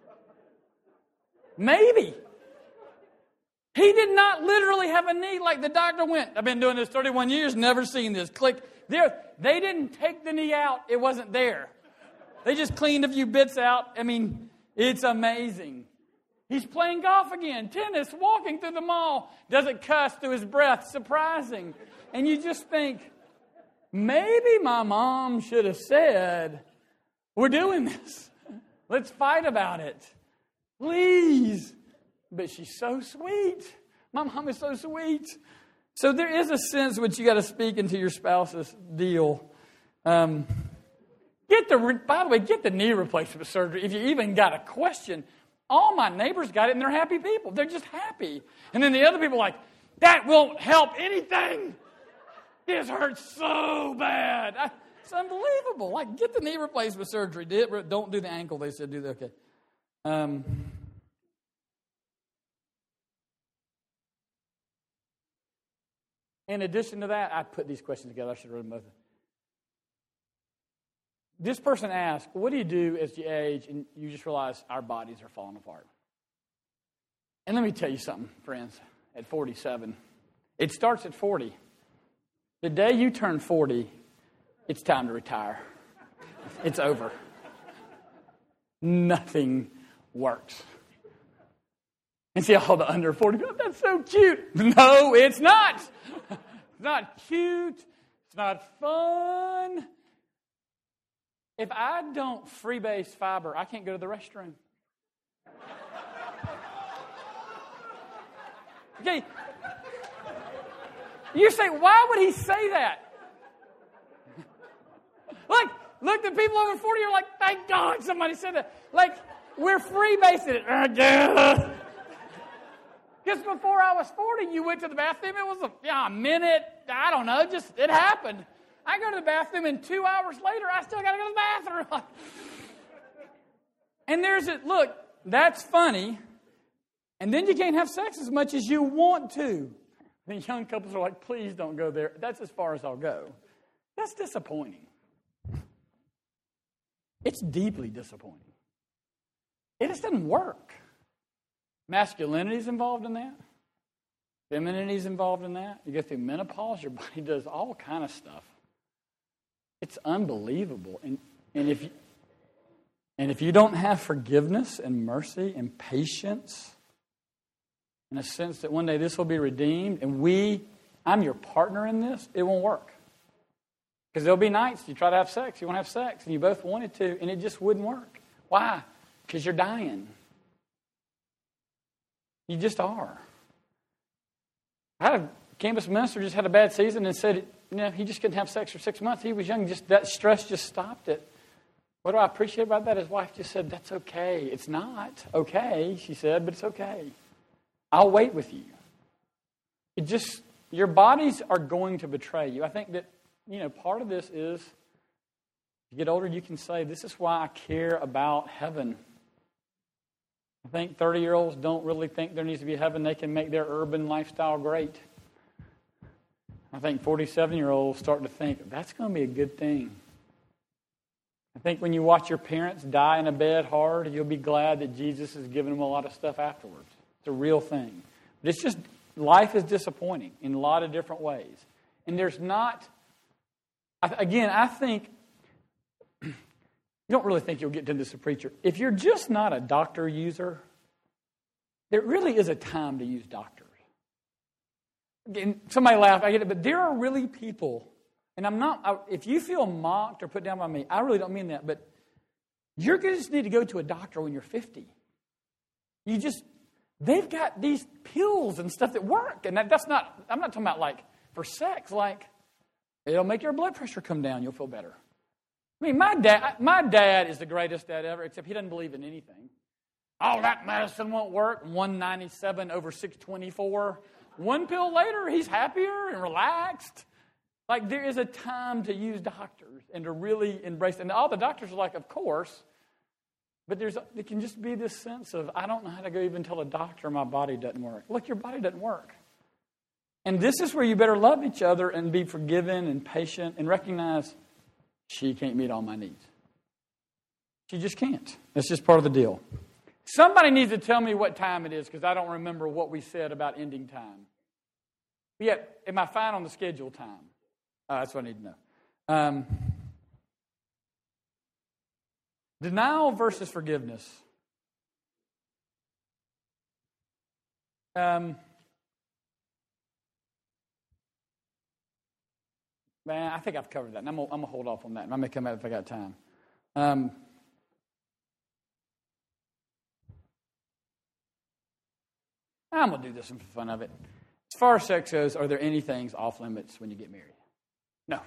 Maybe. He did not literally have a knee like the doctor went. I've been doing this thirty-one years, never seen this. Click. There, they didn't take the knee out. It wasn't there. They just cleaned a few bits out. I mean, it's amazing. He's playing golf again, tennis, walking through the mall. Doesn't cuss through his breath. Surprising. And you just think, maybe my mom should have said, we're doing this. Let's fight about it. Please. But she's so sweet. My mom is so sweet. So there is a sense which you got to speak into your spouse's deal. Um, get the by the way, get the knee replacement surgery if you even got a question. All my neighbors got it, and they're happy people. They're just happy. And then the other people are like, that won't help anything. This hurts so bad. I, it's unbelievable. Like, get the knee replacement surgery. Don't do the ankle. They said do the okay. Um, in addition to that, I put these questions together. I should have written both. This person asked, what do you do as you age and you just realize our bodies are falling apart? And let me tell you something, friends, at forty-seven. It starts at forty. The day you turn forty, it's time to retire. It's over. Nothing works. And see all the under forty, oh, that's so cute. No, it's not. It's not cute. It's not fun. If I don't freebase fiber, I can't go to the restroom. Okay. You say, why would he say that? Like, look, the people over forty are like, thank God somebody said that. Like, we're freebasing it. Because before I was forty, you went to the bathroom. It was a, yeah, a minute. I don't know. Just, it happened. I go to the bathroom, and two hours later, I still got to go to the bathroom. And there's it. Look, that's funny. And then you can't have sex as much as you want to. The young couples are like, please don't go there. That's as far as I'll go. That's disappointing. It's deeply disappointing. It just doesn't work. Masculinity is involved in that. Femininity is involved in that. You go through menopause, your body does all kind of stuff. It's unbelievable. And, and, if you, and if you don't have forgiveness and mercy and patience, in a sense that one day this will be redeemed, and we, I'm your partner in this, it won't work. Because there'll be nights you try to have sex, you want to have sex, and you both wanted to, and it just wouldn't work. Why? Because you're dying. You just are. I had a campus minister just had a bad season and said, you know, he just couldn't have sex for six months. He was young. Just that stress just stopped it. What do I appreciate about that? His wife just said, that's okay. It's not okay, she said, but it's okay. I'll wait with you. It just, your bodies are going to betray you. I think that, you know, part of this is you get older, you can say, this is why I care about heaven. I think thirty-year-olds don't really think there needs to be a heaven. They can make their urban lifestyle great. I think forty-seven-year-olds start to think, that's going to be a good thing. I think when you watch your parents die in a bed hard, you'll be glad that Jesus has given them a lot of stuff afterwards. It's a real thing. But it's just, life is disappointing in a lot of different ways. And there's not, again, I think, you don't really think you'll get to this as a preacher. If you're just not a doctor user, there really is a time to use doctors. Again, somebody laughed, I get it, but there are really people, and I'm not, I, if you feel mocked or put down by me, I really don't mean that, but you're going to just need to go to a doctor when you're fifty. You just, they've got these pills and stuff that work, and that, that's not, I'm not talking about like for sex, like it'll make your blood pressure come down, you'll feel better. I mean, my dad, my dad is the greatest dad ever, except he doesn't believe in anything. Oh, that medicine won't work. one ninety-seven over six twenty-four. One pill later, he's happier and relaxed. Like, there is a time to use doctors and to really embrace. And all the doctors are like, of course. But there's, there can just be this sense of, I don't know how to go even tell a doctor my body doesn't work. Look, your body doesn't work. And this is where you better love each other and be forgiving and patient and recognize she can't meet all my needs. She just can't. That's just part of the deal. Somebody needs to tell me what time it is because I don't remember what we said about ending time. But yet, am I fine on the schedule time? Uh, that's what I need to know. Um, denial versus forgiveness. Um, man, I think I've covered that. And I'm going to hold off on that. And I may come out if I got time. Um, I'm going to do this for fun of it. As far as sex goes, are there any things off limits when you get married? No.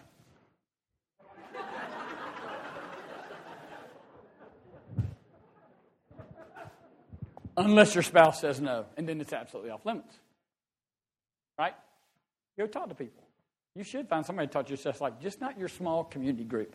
Unless your spouse says no, and then it's absolutely off limits. Right? Go talk to people. You should find somebody to talk to you, just like, just not your small community group.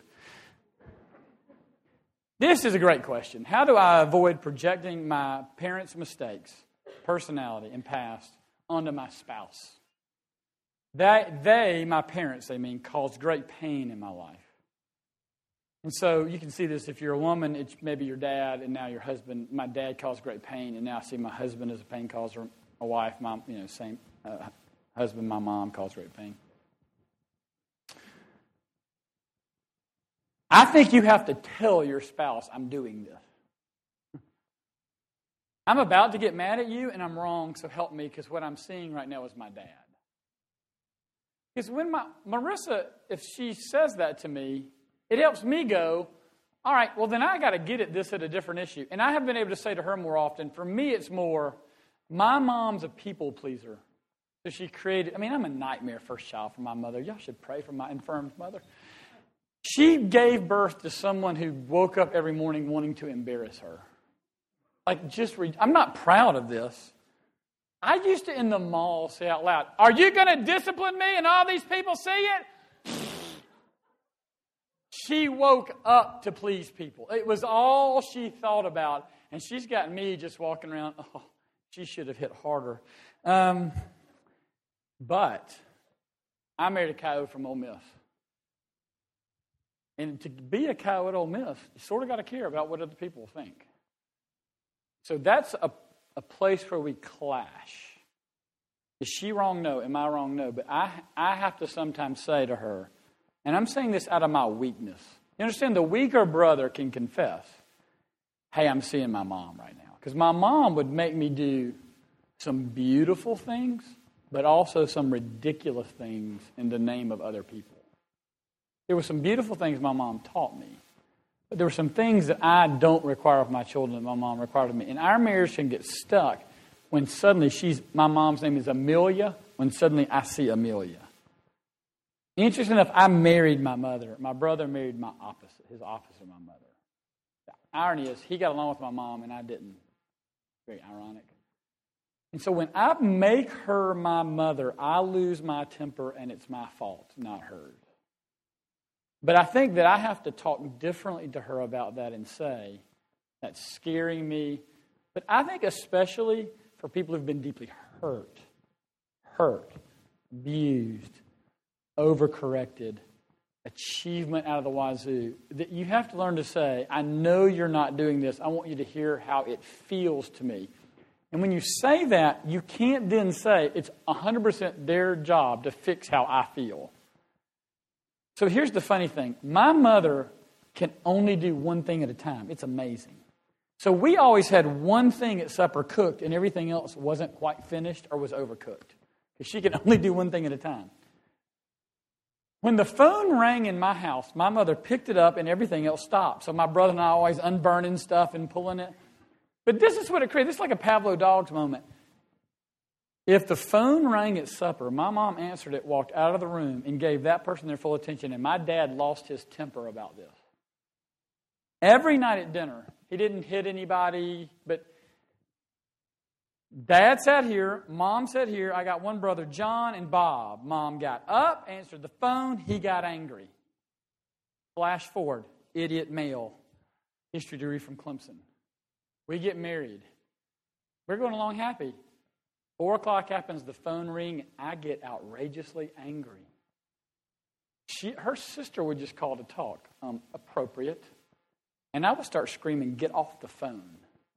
This is a great question. How do I avoid projecting my parents' mistakes, personality, and past onto my spouse? That they, my parents, they mean, caused great pain in my life. And so you can see this if you're a woman, it's maybe your dad, and now your husband. My dad caused great pain, and now I see my husband as a pain causer. My wife, my you know, same uh, husband, my mom caused great pain. I think you have to tell your spouse, I'm doing this. I'm about to get mad at you, and I'm wrong, so help me, because what I'm seeing right now is my dad. Because when my Marissa, if she says that to me, it helps me go, all right, well, then I got to get at this at a different issue. And I have been able to say to her more often, for me, it's more, my mom's a people pleaser. So she created, I mean, I'm a nightmare first child for my mother. Y'all should pray for my infirmed mother. She gave birth to someone who woke up every morning wanting to embarrass her. Like, just, re- I'm not proud of this. I used to, in the mall, say out loud, are you going to discipline me and all these people see it? She woke up to please people. It was all she thought about. And she's got me just walking around, oh, she should have hit harder. Um, but I married a Coyote from Ole Miss. And to be a Coyote at Ole Miss, you sort of got to care about what other people think. So that's a, a place where we clash. Is she wrong? No. Am I wrong? No. But I, I have to sometimes say to her, and I'm saying this out of my weakness. You understand, the weaker brother can confess, hey, I'm seeing my mom right now. Because my mom would make me do some beautiful things, but also some ridiculous things in the name of other people. There were some beautiful things my mom taught me. But there were some things that I don't require of my children that my mom required of me. And our marriage can get stuck when suddenly she's, my mom's name is Amelia, when suddenly I see Amelia. Interesting enough, I married my mother. My brother married my opposite, his opposite, my mother. The irony is, he got along with my mom and I didn't. Very ironic. And so when I make her my mother, I lose my temper and it's my fault, not hers. But I think that I have to talk differently to her about that and say, that's scaring me. But I think especially for people who've been deeply hurt, hurt, abused, overcorrected, achievement out of the wazoo, that you have to learn to say, I know you're not doing this. I want you to hear how it feels to me. And when you say that, you can't then say it's one hundred percent their job to fix how I feel. So here's the funny thing. My mother can only do one thing at a time. It's amazing. So we always had one thing at supper cooked and everything else wasn't quite finished or was overcooked. Because she can only do one thing at a time. When the phone rang in my house, my mother picked it up and everything else stopped. So my brother and I always unburning stuff and pulling it. But this is what it created. This is like a Pavlov dog's moment. If the phone rang at supper, my mom answered it, walked out of the room, and gave that person their full attention, and my dad lost his temper about this. Every night at dinner, he didn't hit anybody, but Dad sat here, Mom sat here, I got one brother, John and Bob. Mom got up, answered the phone, he got angry. Flash forward, idiot male. History degree from Clemson. We get married. We're going along happy. Four o'clock happens, the phone ring, and I get outrageously angry. She, her sister would just call to talk, um, appropriate. And I would start screaming, get off the phone.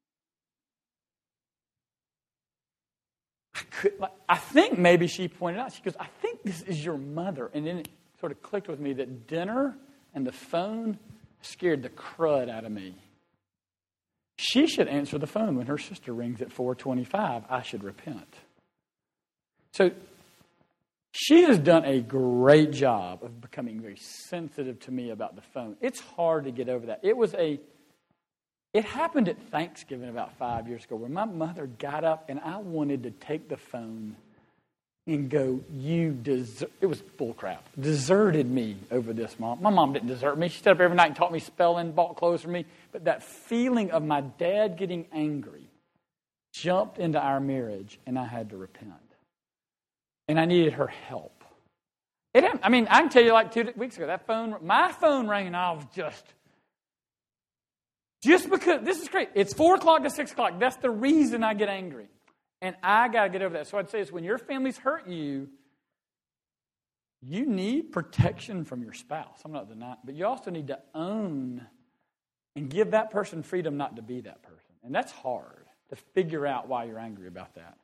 I, could, like, I think maybe she pointed out, she goes, I think this is your mother. And then it sort of clicked with me that dinner and the phone scared the crud out of me. She should answer the phone when her sister rings at four twenty-five. I should repent. So she has done a great job of becoming very sensitive to me about the phone. It's hard to get over that. It was a, it happened at Thanksgiving about five years ago where my mother got up and I wanted to take the phone and go, you desert, it was bullcrap, deserted me over this, Mom. My mom didn't desert me. She stayed up every night and taught me spelling, bought clothes for me. But that feeling of my dad getting angry jumped into our marriage, and I had to repent. And I needed her help. It, I mean, I can tell you like two weeks ago, that phone, my phone rang, and I was just, just because, this is great. It's four o'clock to six o'clock. That's the reason I get angry. And I got to get over that. So I'd say is when your family's hurt you, you need protection from your spouse. I'm not denying, but you also need to own and give that person freedom not to be that person. And that's hard to figure out why you're angry about that.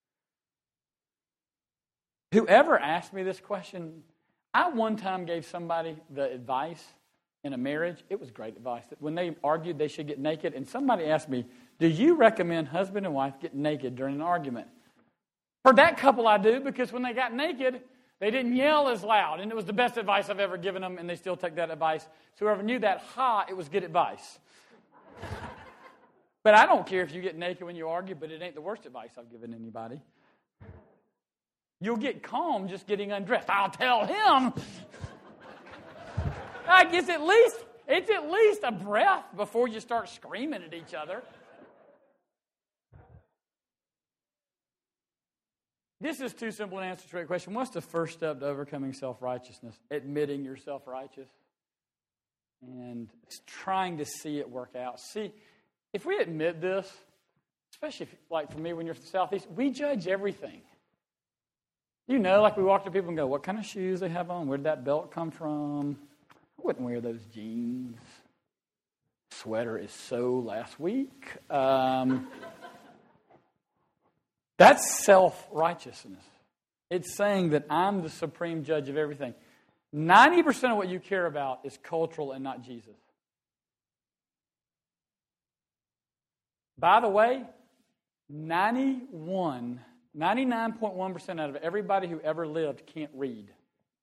Whoever asked me this question, I one time gave somebody the advice in a marriage. It was great advice. That when they argued, they should get naked. And somebody asked me, do you recommend husband and wife get naked during an argument? For that couple, I do, because when they got naked, they didn't yell as loud. And it was the best advice I've ever given them, and they still take that advice. So whoever knew that, ha, it was good advice. But I don't care if you get naked when you argue, but it ain't the worst advice I've given anybody. You'll get calm just getting undressed. I'll tell him. I guess at least, it's at least a breath before you start screaming at each other. This is too simple an answer to a question. What's the first step to overcoming self-righteousness? Admitting you're self-righteous and trying to see it work out. See, if we admit this, especially if, like for me when you're from the Southeast, we judge everything. You know, like we walk to people and go, what kind of shoes they have on? Where did that belt come from? I wouldn't wear those jeans. Sweater is so last week. Um... That's self-righteousness. It's saying that I'm the supreme judge of everything. ninety percent of what you care about is cultural and not Jesus. By the way, ninety-one, ninety-nine point one percent out of everybody who ever lived can't read.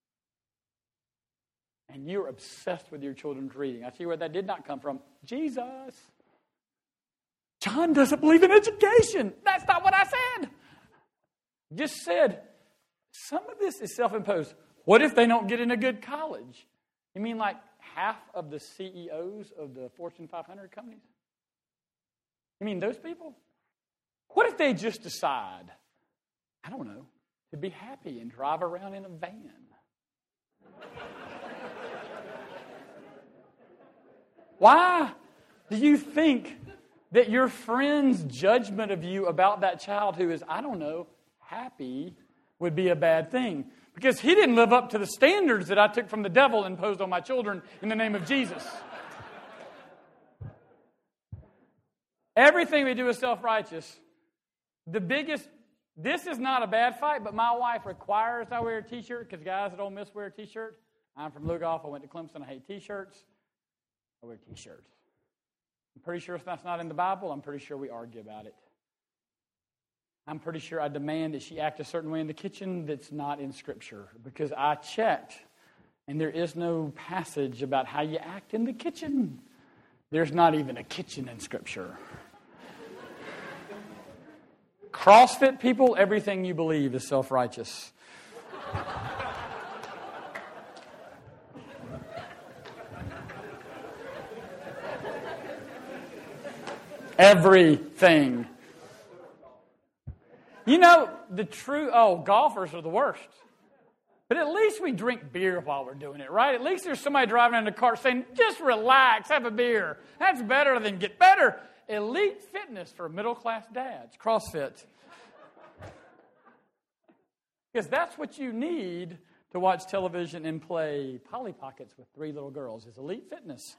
And you're obsessed with your children's reading. I see where that did not come from. Jesus. John doesn't believe in education. That's not what I said. Just said, some of this is self-imposed. What if they don't get in a good college? You mean like half of the C E Os of the Fortune five hundred companies? You mean those people? What if they just decide, I don't know, to be happy and drive around in a van? Why do you think that your friend's judgment of you about that child who is, I don't know, happy would be a bad thing? Because he didn't live up to the standards that I took from the devil and imposed on my children in the name of Jesus. Everything we do is self-righteous. The biggest, this is not a bad fight, but my wife requires I wear a T-shirt because guys at Ole Miss wear a T-shirt. I'm from Lugoff. I went to Clemson. I hate T-shirts. I wear T-shirts. I'm pretty sure if that's not in the Bible, I'm pretty sure we argue about it. I'm pretty sure I demand that she act a certain way in the kitchen that's not in Scripture because I checked, and there is no passage about how you act in the kitchen. There's not even a kitchen in Scripture. CrossFit people, everything you believe is self-righteous. Everything. You know, the true, oh, golfers are the worst. But at least we drink beer while we're doing it, right? At least there's somebody driving in the car saying, just relax, have a beer. That's better than get better. Elite fitness for middle-class dads, CrossFit. Because that's what you need to watch television and play Polly Pockets with three little girls, is elite fitness.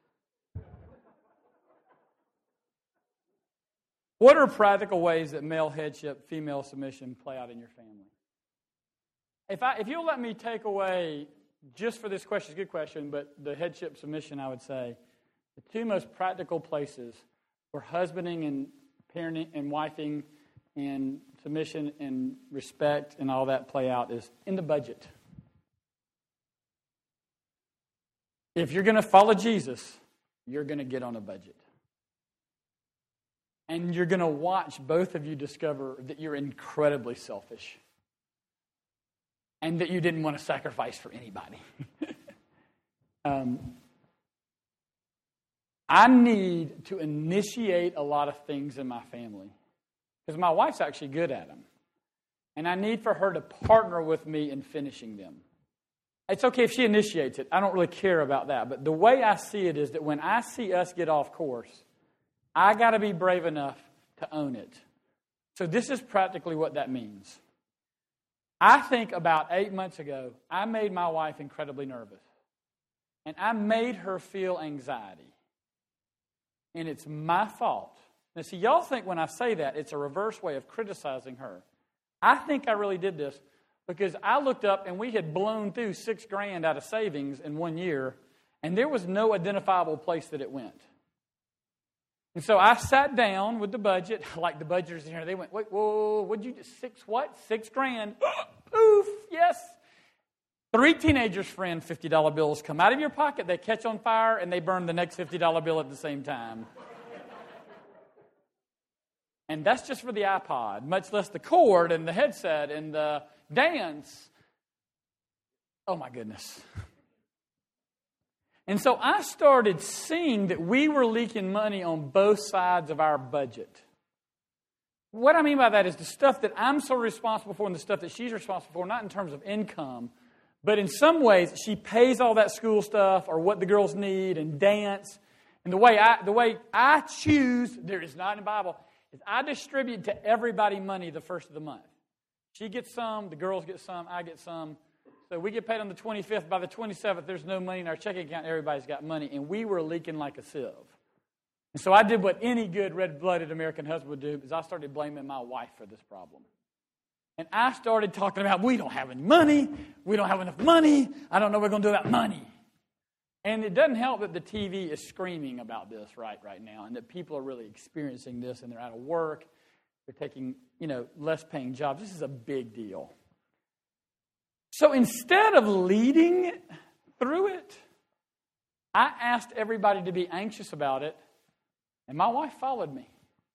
What are practical ways that male headship, female submission play out in your family? If I, if you'll let me take away, just for this question, it's a good question, but the headship submission, I would say, the two most practical places where husbanding and parenting and wifing and submission and respect and all that play out is in the budget. If you're going to follow Jesus, you're going to get on a budget. And you're going to watch both of you discover that you're incredibly selfish. And that you didn't want to sacrifice for anybody. um, I need to initiate a lot of things in my family. Because my wife's actually good at them. And I need for her to partner with me in finishing them. It's okay if she initiates it. I don't really care about that. But the way I see it is that when I see us get off course, I got to be brave enough to own it. So this is practically what that means. I think about eight months ago, I made my wife incredibly nervous. And I made her feel anxiety. And it's my fault. Now, see, y'all think when I say that, it's a reverse way of criticizing her. I think I really did this because I looked up and we had blown through six grand out of savings in one year, and there was no identifiable place that it went. And so I sat down with the budget, like the budgeters in here. They went, wait, whoa, whoa, whoa, what'd you do? Six what? Six grand. Poof, yes. Three teenagers' friend fifty dollar bills come out of your pocket, they catch on fire, and they burn the next fifty dollar bill at the same time. And that's just for the iPod, much less the cord and the headset and the dance. Oh, my goodness. And so I started seeing that we were leaking money on both sides of our budget. What I mean by that is the stuff that I'm so responsible for and the stuff that she's responsible for, not in terms of income, but in some ways she pays all that school stuff or what the girls need and dance. And the way I, the way I choose, there is not in the Bible, is I distribute to everybody money the first of the month. She gets some, the girls get some, I get some. So we get paid on the twenty-fifth. By the twenty-seventh, there's no money in our checking account. Everybody's got money. And we were leaking like a sieve. And so I did what any good red-blooded American husband would do, is I started blaming my wife for this problem. And I started talking about, we don't have any money. We don't have enough money. I don't know what we're going to do about money. And it doesn't help that the T V is screaming about this right, right now, and that people are really experiencing this, and they're out of work. They're taking, you know, less paying jobs. This is a big deal. So instead of leading through it, I asked everybody to be anxious about it, and my wife followed me.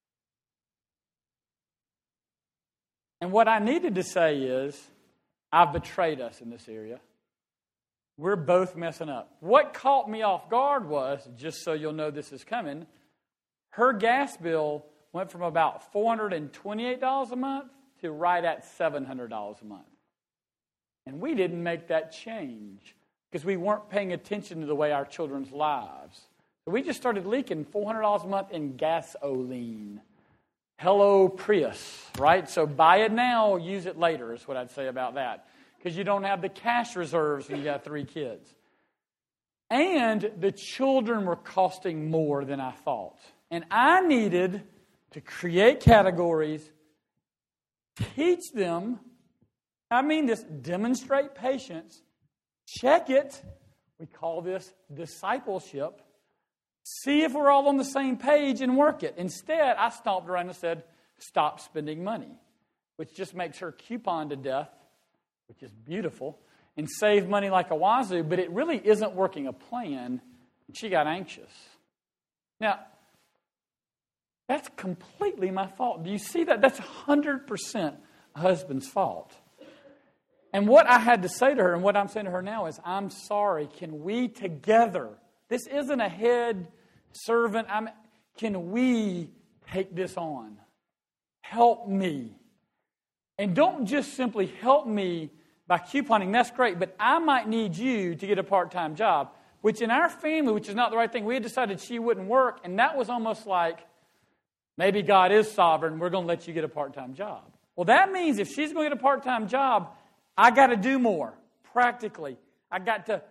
And what I needed to say is, I've betrayed us in this area. We're both messing up. What caught me off guard was, just so you'll know this is coming, her gas bill went from about four hundred twenty-eight dollars a month to right at seven hundred dollars a month. And we didn't make that change because we weren't paying attention to the way our children's lives. So we just started leaking four hundred dollars a month in gasoline. Hello, Prius, right? So buy it now, use it later is what I'd say about that. Because you don't have the cash reserves when you got three kids. And the children were costing more than I thought. And I needed to create categories, teach them, I mean this, demonstrate patience, check it. We call this discipleship. See if we're all on the same page and work it. Instead, I stomped around and said, stop spending money, which just makes her coupon to death, which is beautiful, and save money like a wazoo, but it really isn't working a plan, and she got anxious. Now, that's completely my fault. Do you see that? That's one hundred percent a husband's fault. And what I had to say to her, and what I'm saying to her now is, I'm sorry, can we together, this isn't a head servant, I'm, can we take this on? Help me. And don't just simply help me by couponing, that's great, but I might need you to get a part-time job, which in our family, which is not the right thing, we had decided she wouldn't work, and that was almost like, maybe God is sovereign, we're going to let you get a part-time job. Well, that means if she's going to get a part-time job, I got to do more, practically. I got to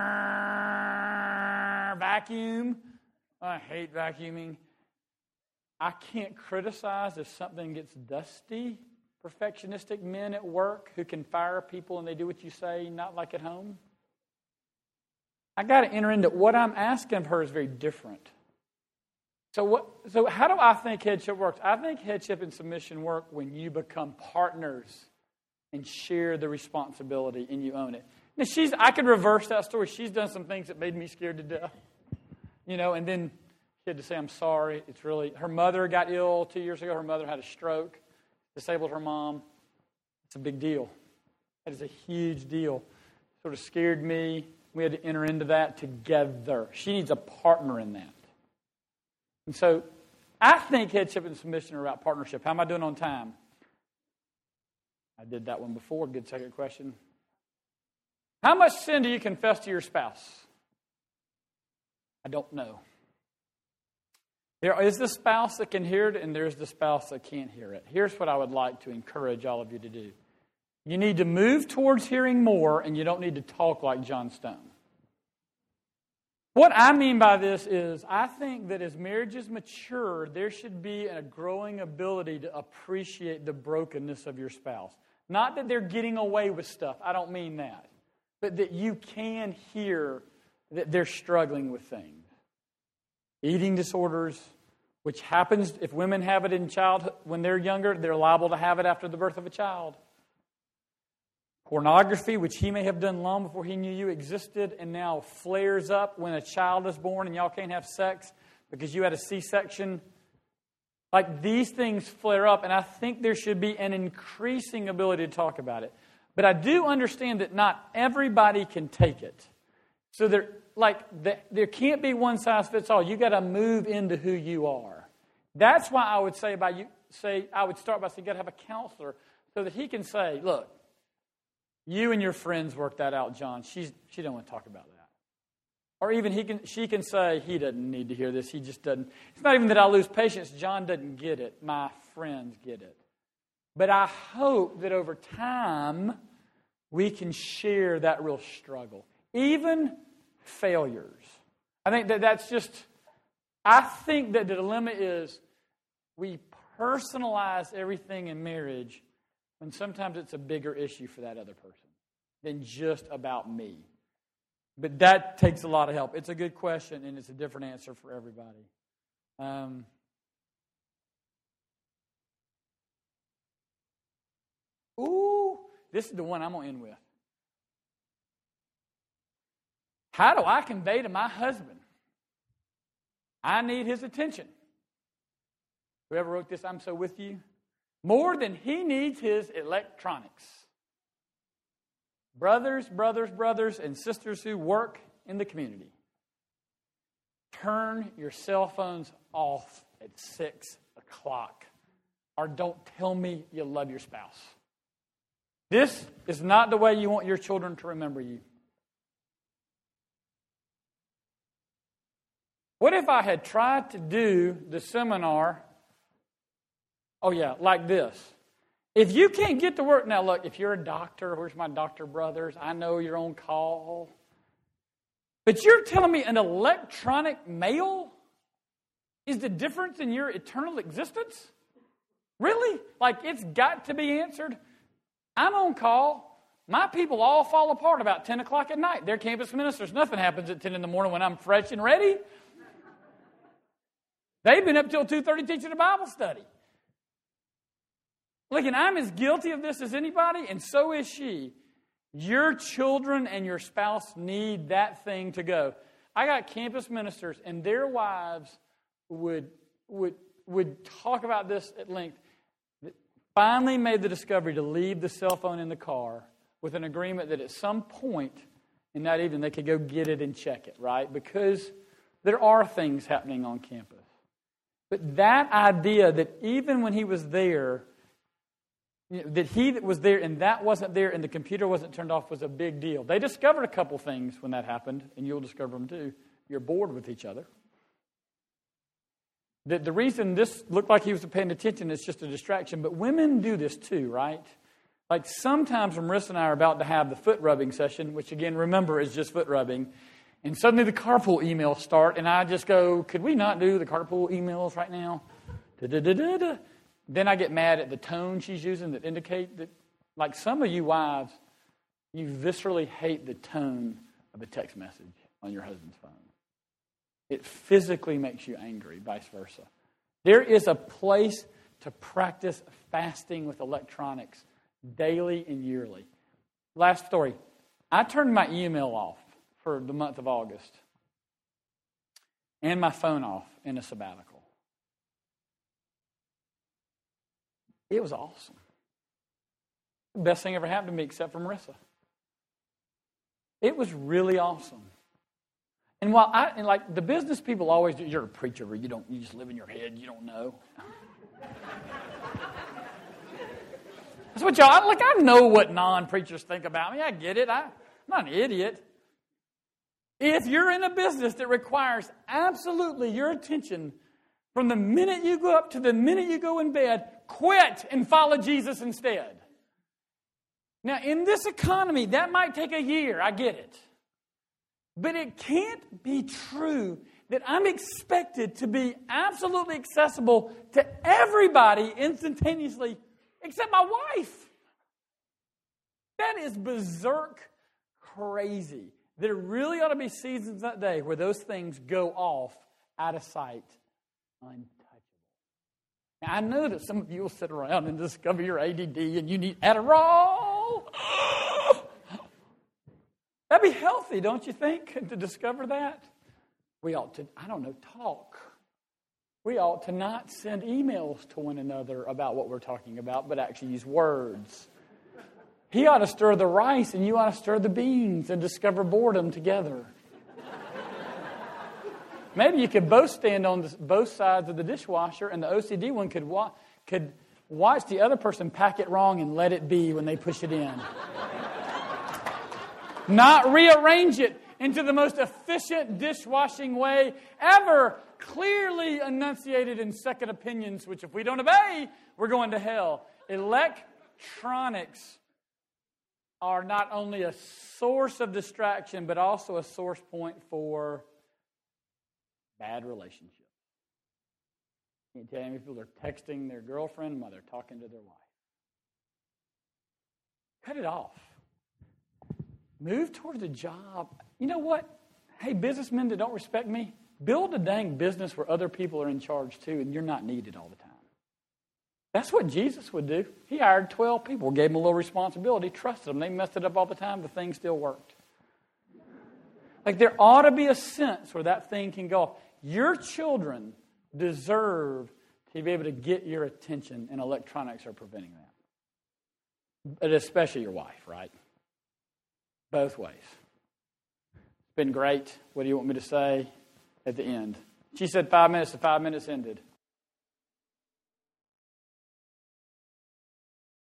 uh, vacuum. I hate vacuuming. I can't criticize if something gets dusty. Perfectionistic men at work who can fire people and they do what you say, not like at home. I got to enter into what I'm asking of her is very different. So what? So how do I think headship works? I think headship and submission work when you become partners and share the responsibility and you own it. Now she's, I could reverse that story. She's done some things that made me scared to death. You know, and then she had to say, I'm sorry. It's really, her mother got ill two years ago. Her mother had a stroke, disabled her mom. It's a big deal. That is a huge deal. Sort of scared me. We had to enter into that together. She needs a partner in that. And so I think headship and submission are about partnership. How am I doing on time? I did that one before. Good second question. How much sin do you confess to your spouse? I don't know. There is the spouse that can hear it, and there's the spouse that can't hear it. Here's what I would like to encourage all of you to do. You need to move towards hearing more, and you don't need to talk like John Stone. What I mean by this is, I think that as marriages mature, there should be a growing ability to appreciate the brokenness of your spouse. Not that they're getting away with stuff. I don't mean that. But that you can hear that they're struggling with things. Eating disorders, which happens if women have it in childhood when they're younger, they're liable to have it after the birth of a child. Pornography, which he may have done long before he knew you existed, and now flares up when a child is born and y'all can't have sex because you had a C-section. Like, these things flare up, and I think there should be an increasing ability to talk about it. But I do understand that not everybody can take it. So there, like, the, there can't be one size fits all. You got to move into who you are. That's why I would say by you say I would start by saying you got to have a counselor so that he can say, look, you and your friends work that out, John. She's she don't want to talk about that. Or even he can she can say, he doesn't need to hear this. He just doesn't. It's not even that I lose patience. John doesn't get it. My friends get it. But I hope that over time we can share that real struggle. Even failures. I think that that's just, I think that the dilemma is we personalize everything in marriage when sometimes it's a bigger issue for that other person than just about me. But that takes a lot of help. It's a good question, and it's a different answer for everybody. Um, ooh, this is the one I'm going to end with. How do I convey to my husband, I need his attention? Whoever wrote this, I'm so with you. More than he needs his electronics. Brothers, brothers, brothers, and sisters who work in the community, turn your cell phones off at six o'clock. Or don't tell me you love your spouse. This is not the way you want your children to remember you. What if I had tried to do the seminar, oh yeah, like this? If you can't get to work, now look, if you're a doctor, where's my doctor brothers? I know you're on call. But you're telling me an electronic mail is the difference in your eternal existence? Really? Like it's got to be answered? I'm on call. My people all fall apart about ten o'clock at night. They're campus ministers. Nothing happens at ten in the morning when I'm fresh and ready. They've been up till two thirty teaching a Bible study. Look, and I'm as guilty of this as anybody, and so is she. Your children and your spouse need that thing to go. I got campus ministers, and their wives would, would, would talk about this at length. Finally made the discovery to leave the cell phone in the car with an agreement that at some point in that evening they could go get it and check it, right? Because there are things happening on campus. But that idea that even when he was there, you know, that he was there and that wasn't there and the computer wasn't turned off was a big deal. They discovered a couple things when that happened, and you'll discover them too. You're bored with each other. The, the reason this looked like he was paying attention is just a distraction, but women do this too, right? Like sometimes when Marissa and I are about to have the foot rubbing session, which again, remember, is just foot rubbing, and suddenly the carpool emails start, and I just go, could we not do the carpool emails right now? Da-da-da-da-da. Then I get mad at the tone she's using that indicate that, like some of you wives, you viscerally hate the tone of a text message on your husband's phone. It physically makes you angry, vice versa. There is a place to practice fasting with electronics daily and yearly. Last story. I turned my email off for the month of August and my phone off in a sabbatical. It was awesome. The best thing ever happened to me except for Marissa. It was really awesome. And while I, and like the business people always do, you're a preacher, or you don't, you just live in your head, you don't know. That's what y'all, like I know what non-preachers think about me. I get it. I, I'm not an idiot. If you're in a business that requires absolutely your attention from the minute you go up to the minute you go in bed, quit and follow Jesus instead. Now, in this economy, that might take a year. I get it. But it can't be true that I'm expected to be absolutely accessible to everybody instantaneously except my wife. That is berserk crazy. There really ought to be seasons that day where those things go off out of sight, untouchable. Now, I know that some of you will sit around and discover your A D D and you need Adderall. That'd be healthy, don't you think, to discover that? We ought to, I don't know, talk. We ought to not send emails to one another about what we're talking about, but actually use words. He ought to stir the rice and you ought to stir the beans and discover boredom together. Maybe you could both stand on the, both sides of the dishwasher and the O C D one could, wa- could watch the other person pack it wrong and let it be when they push it in. Not rearrange it into the most efficient dishwashing way ever, clearly enunciated in Second Opinions, which if we don't obey, we're going to hell. Electronics are not only a source of distraction, but also a source point for bad relationships. You can't tell how many people are texting their girlfriend while they're talking to their wife. Cut it off. Move towards a job. You know what? Hey, businessmen that don't respect me, build a dang business where other people are in charge too, and you're not needed all the time. That's what Jesus would do. He hired twelve people, gave them a little responsibility, trusted them. They messed it up all the time. The thing still worked. Like there ought to be a sense where that thing can go off. Your children deserve to be able to get your attention, and electronics are preventing that. But especially your wife, right? Both ways. It's been great. What do you want me to say at the end? She said five minutes, the five minutes ended.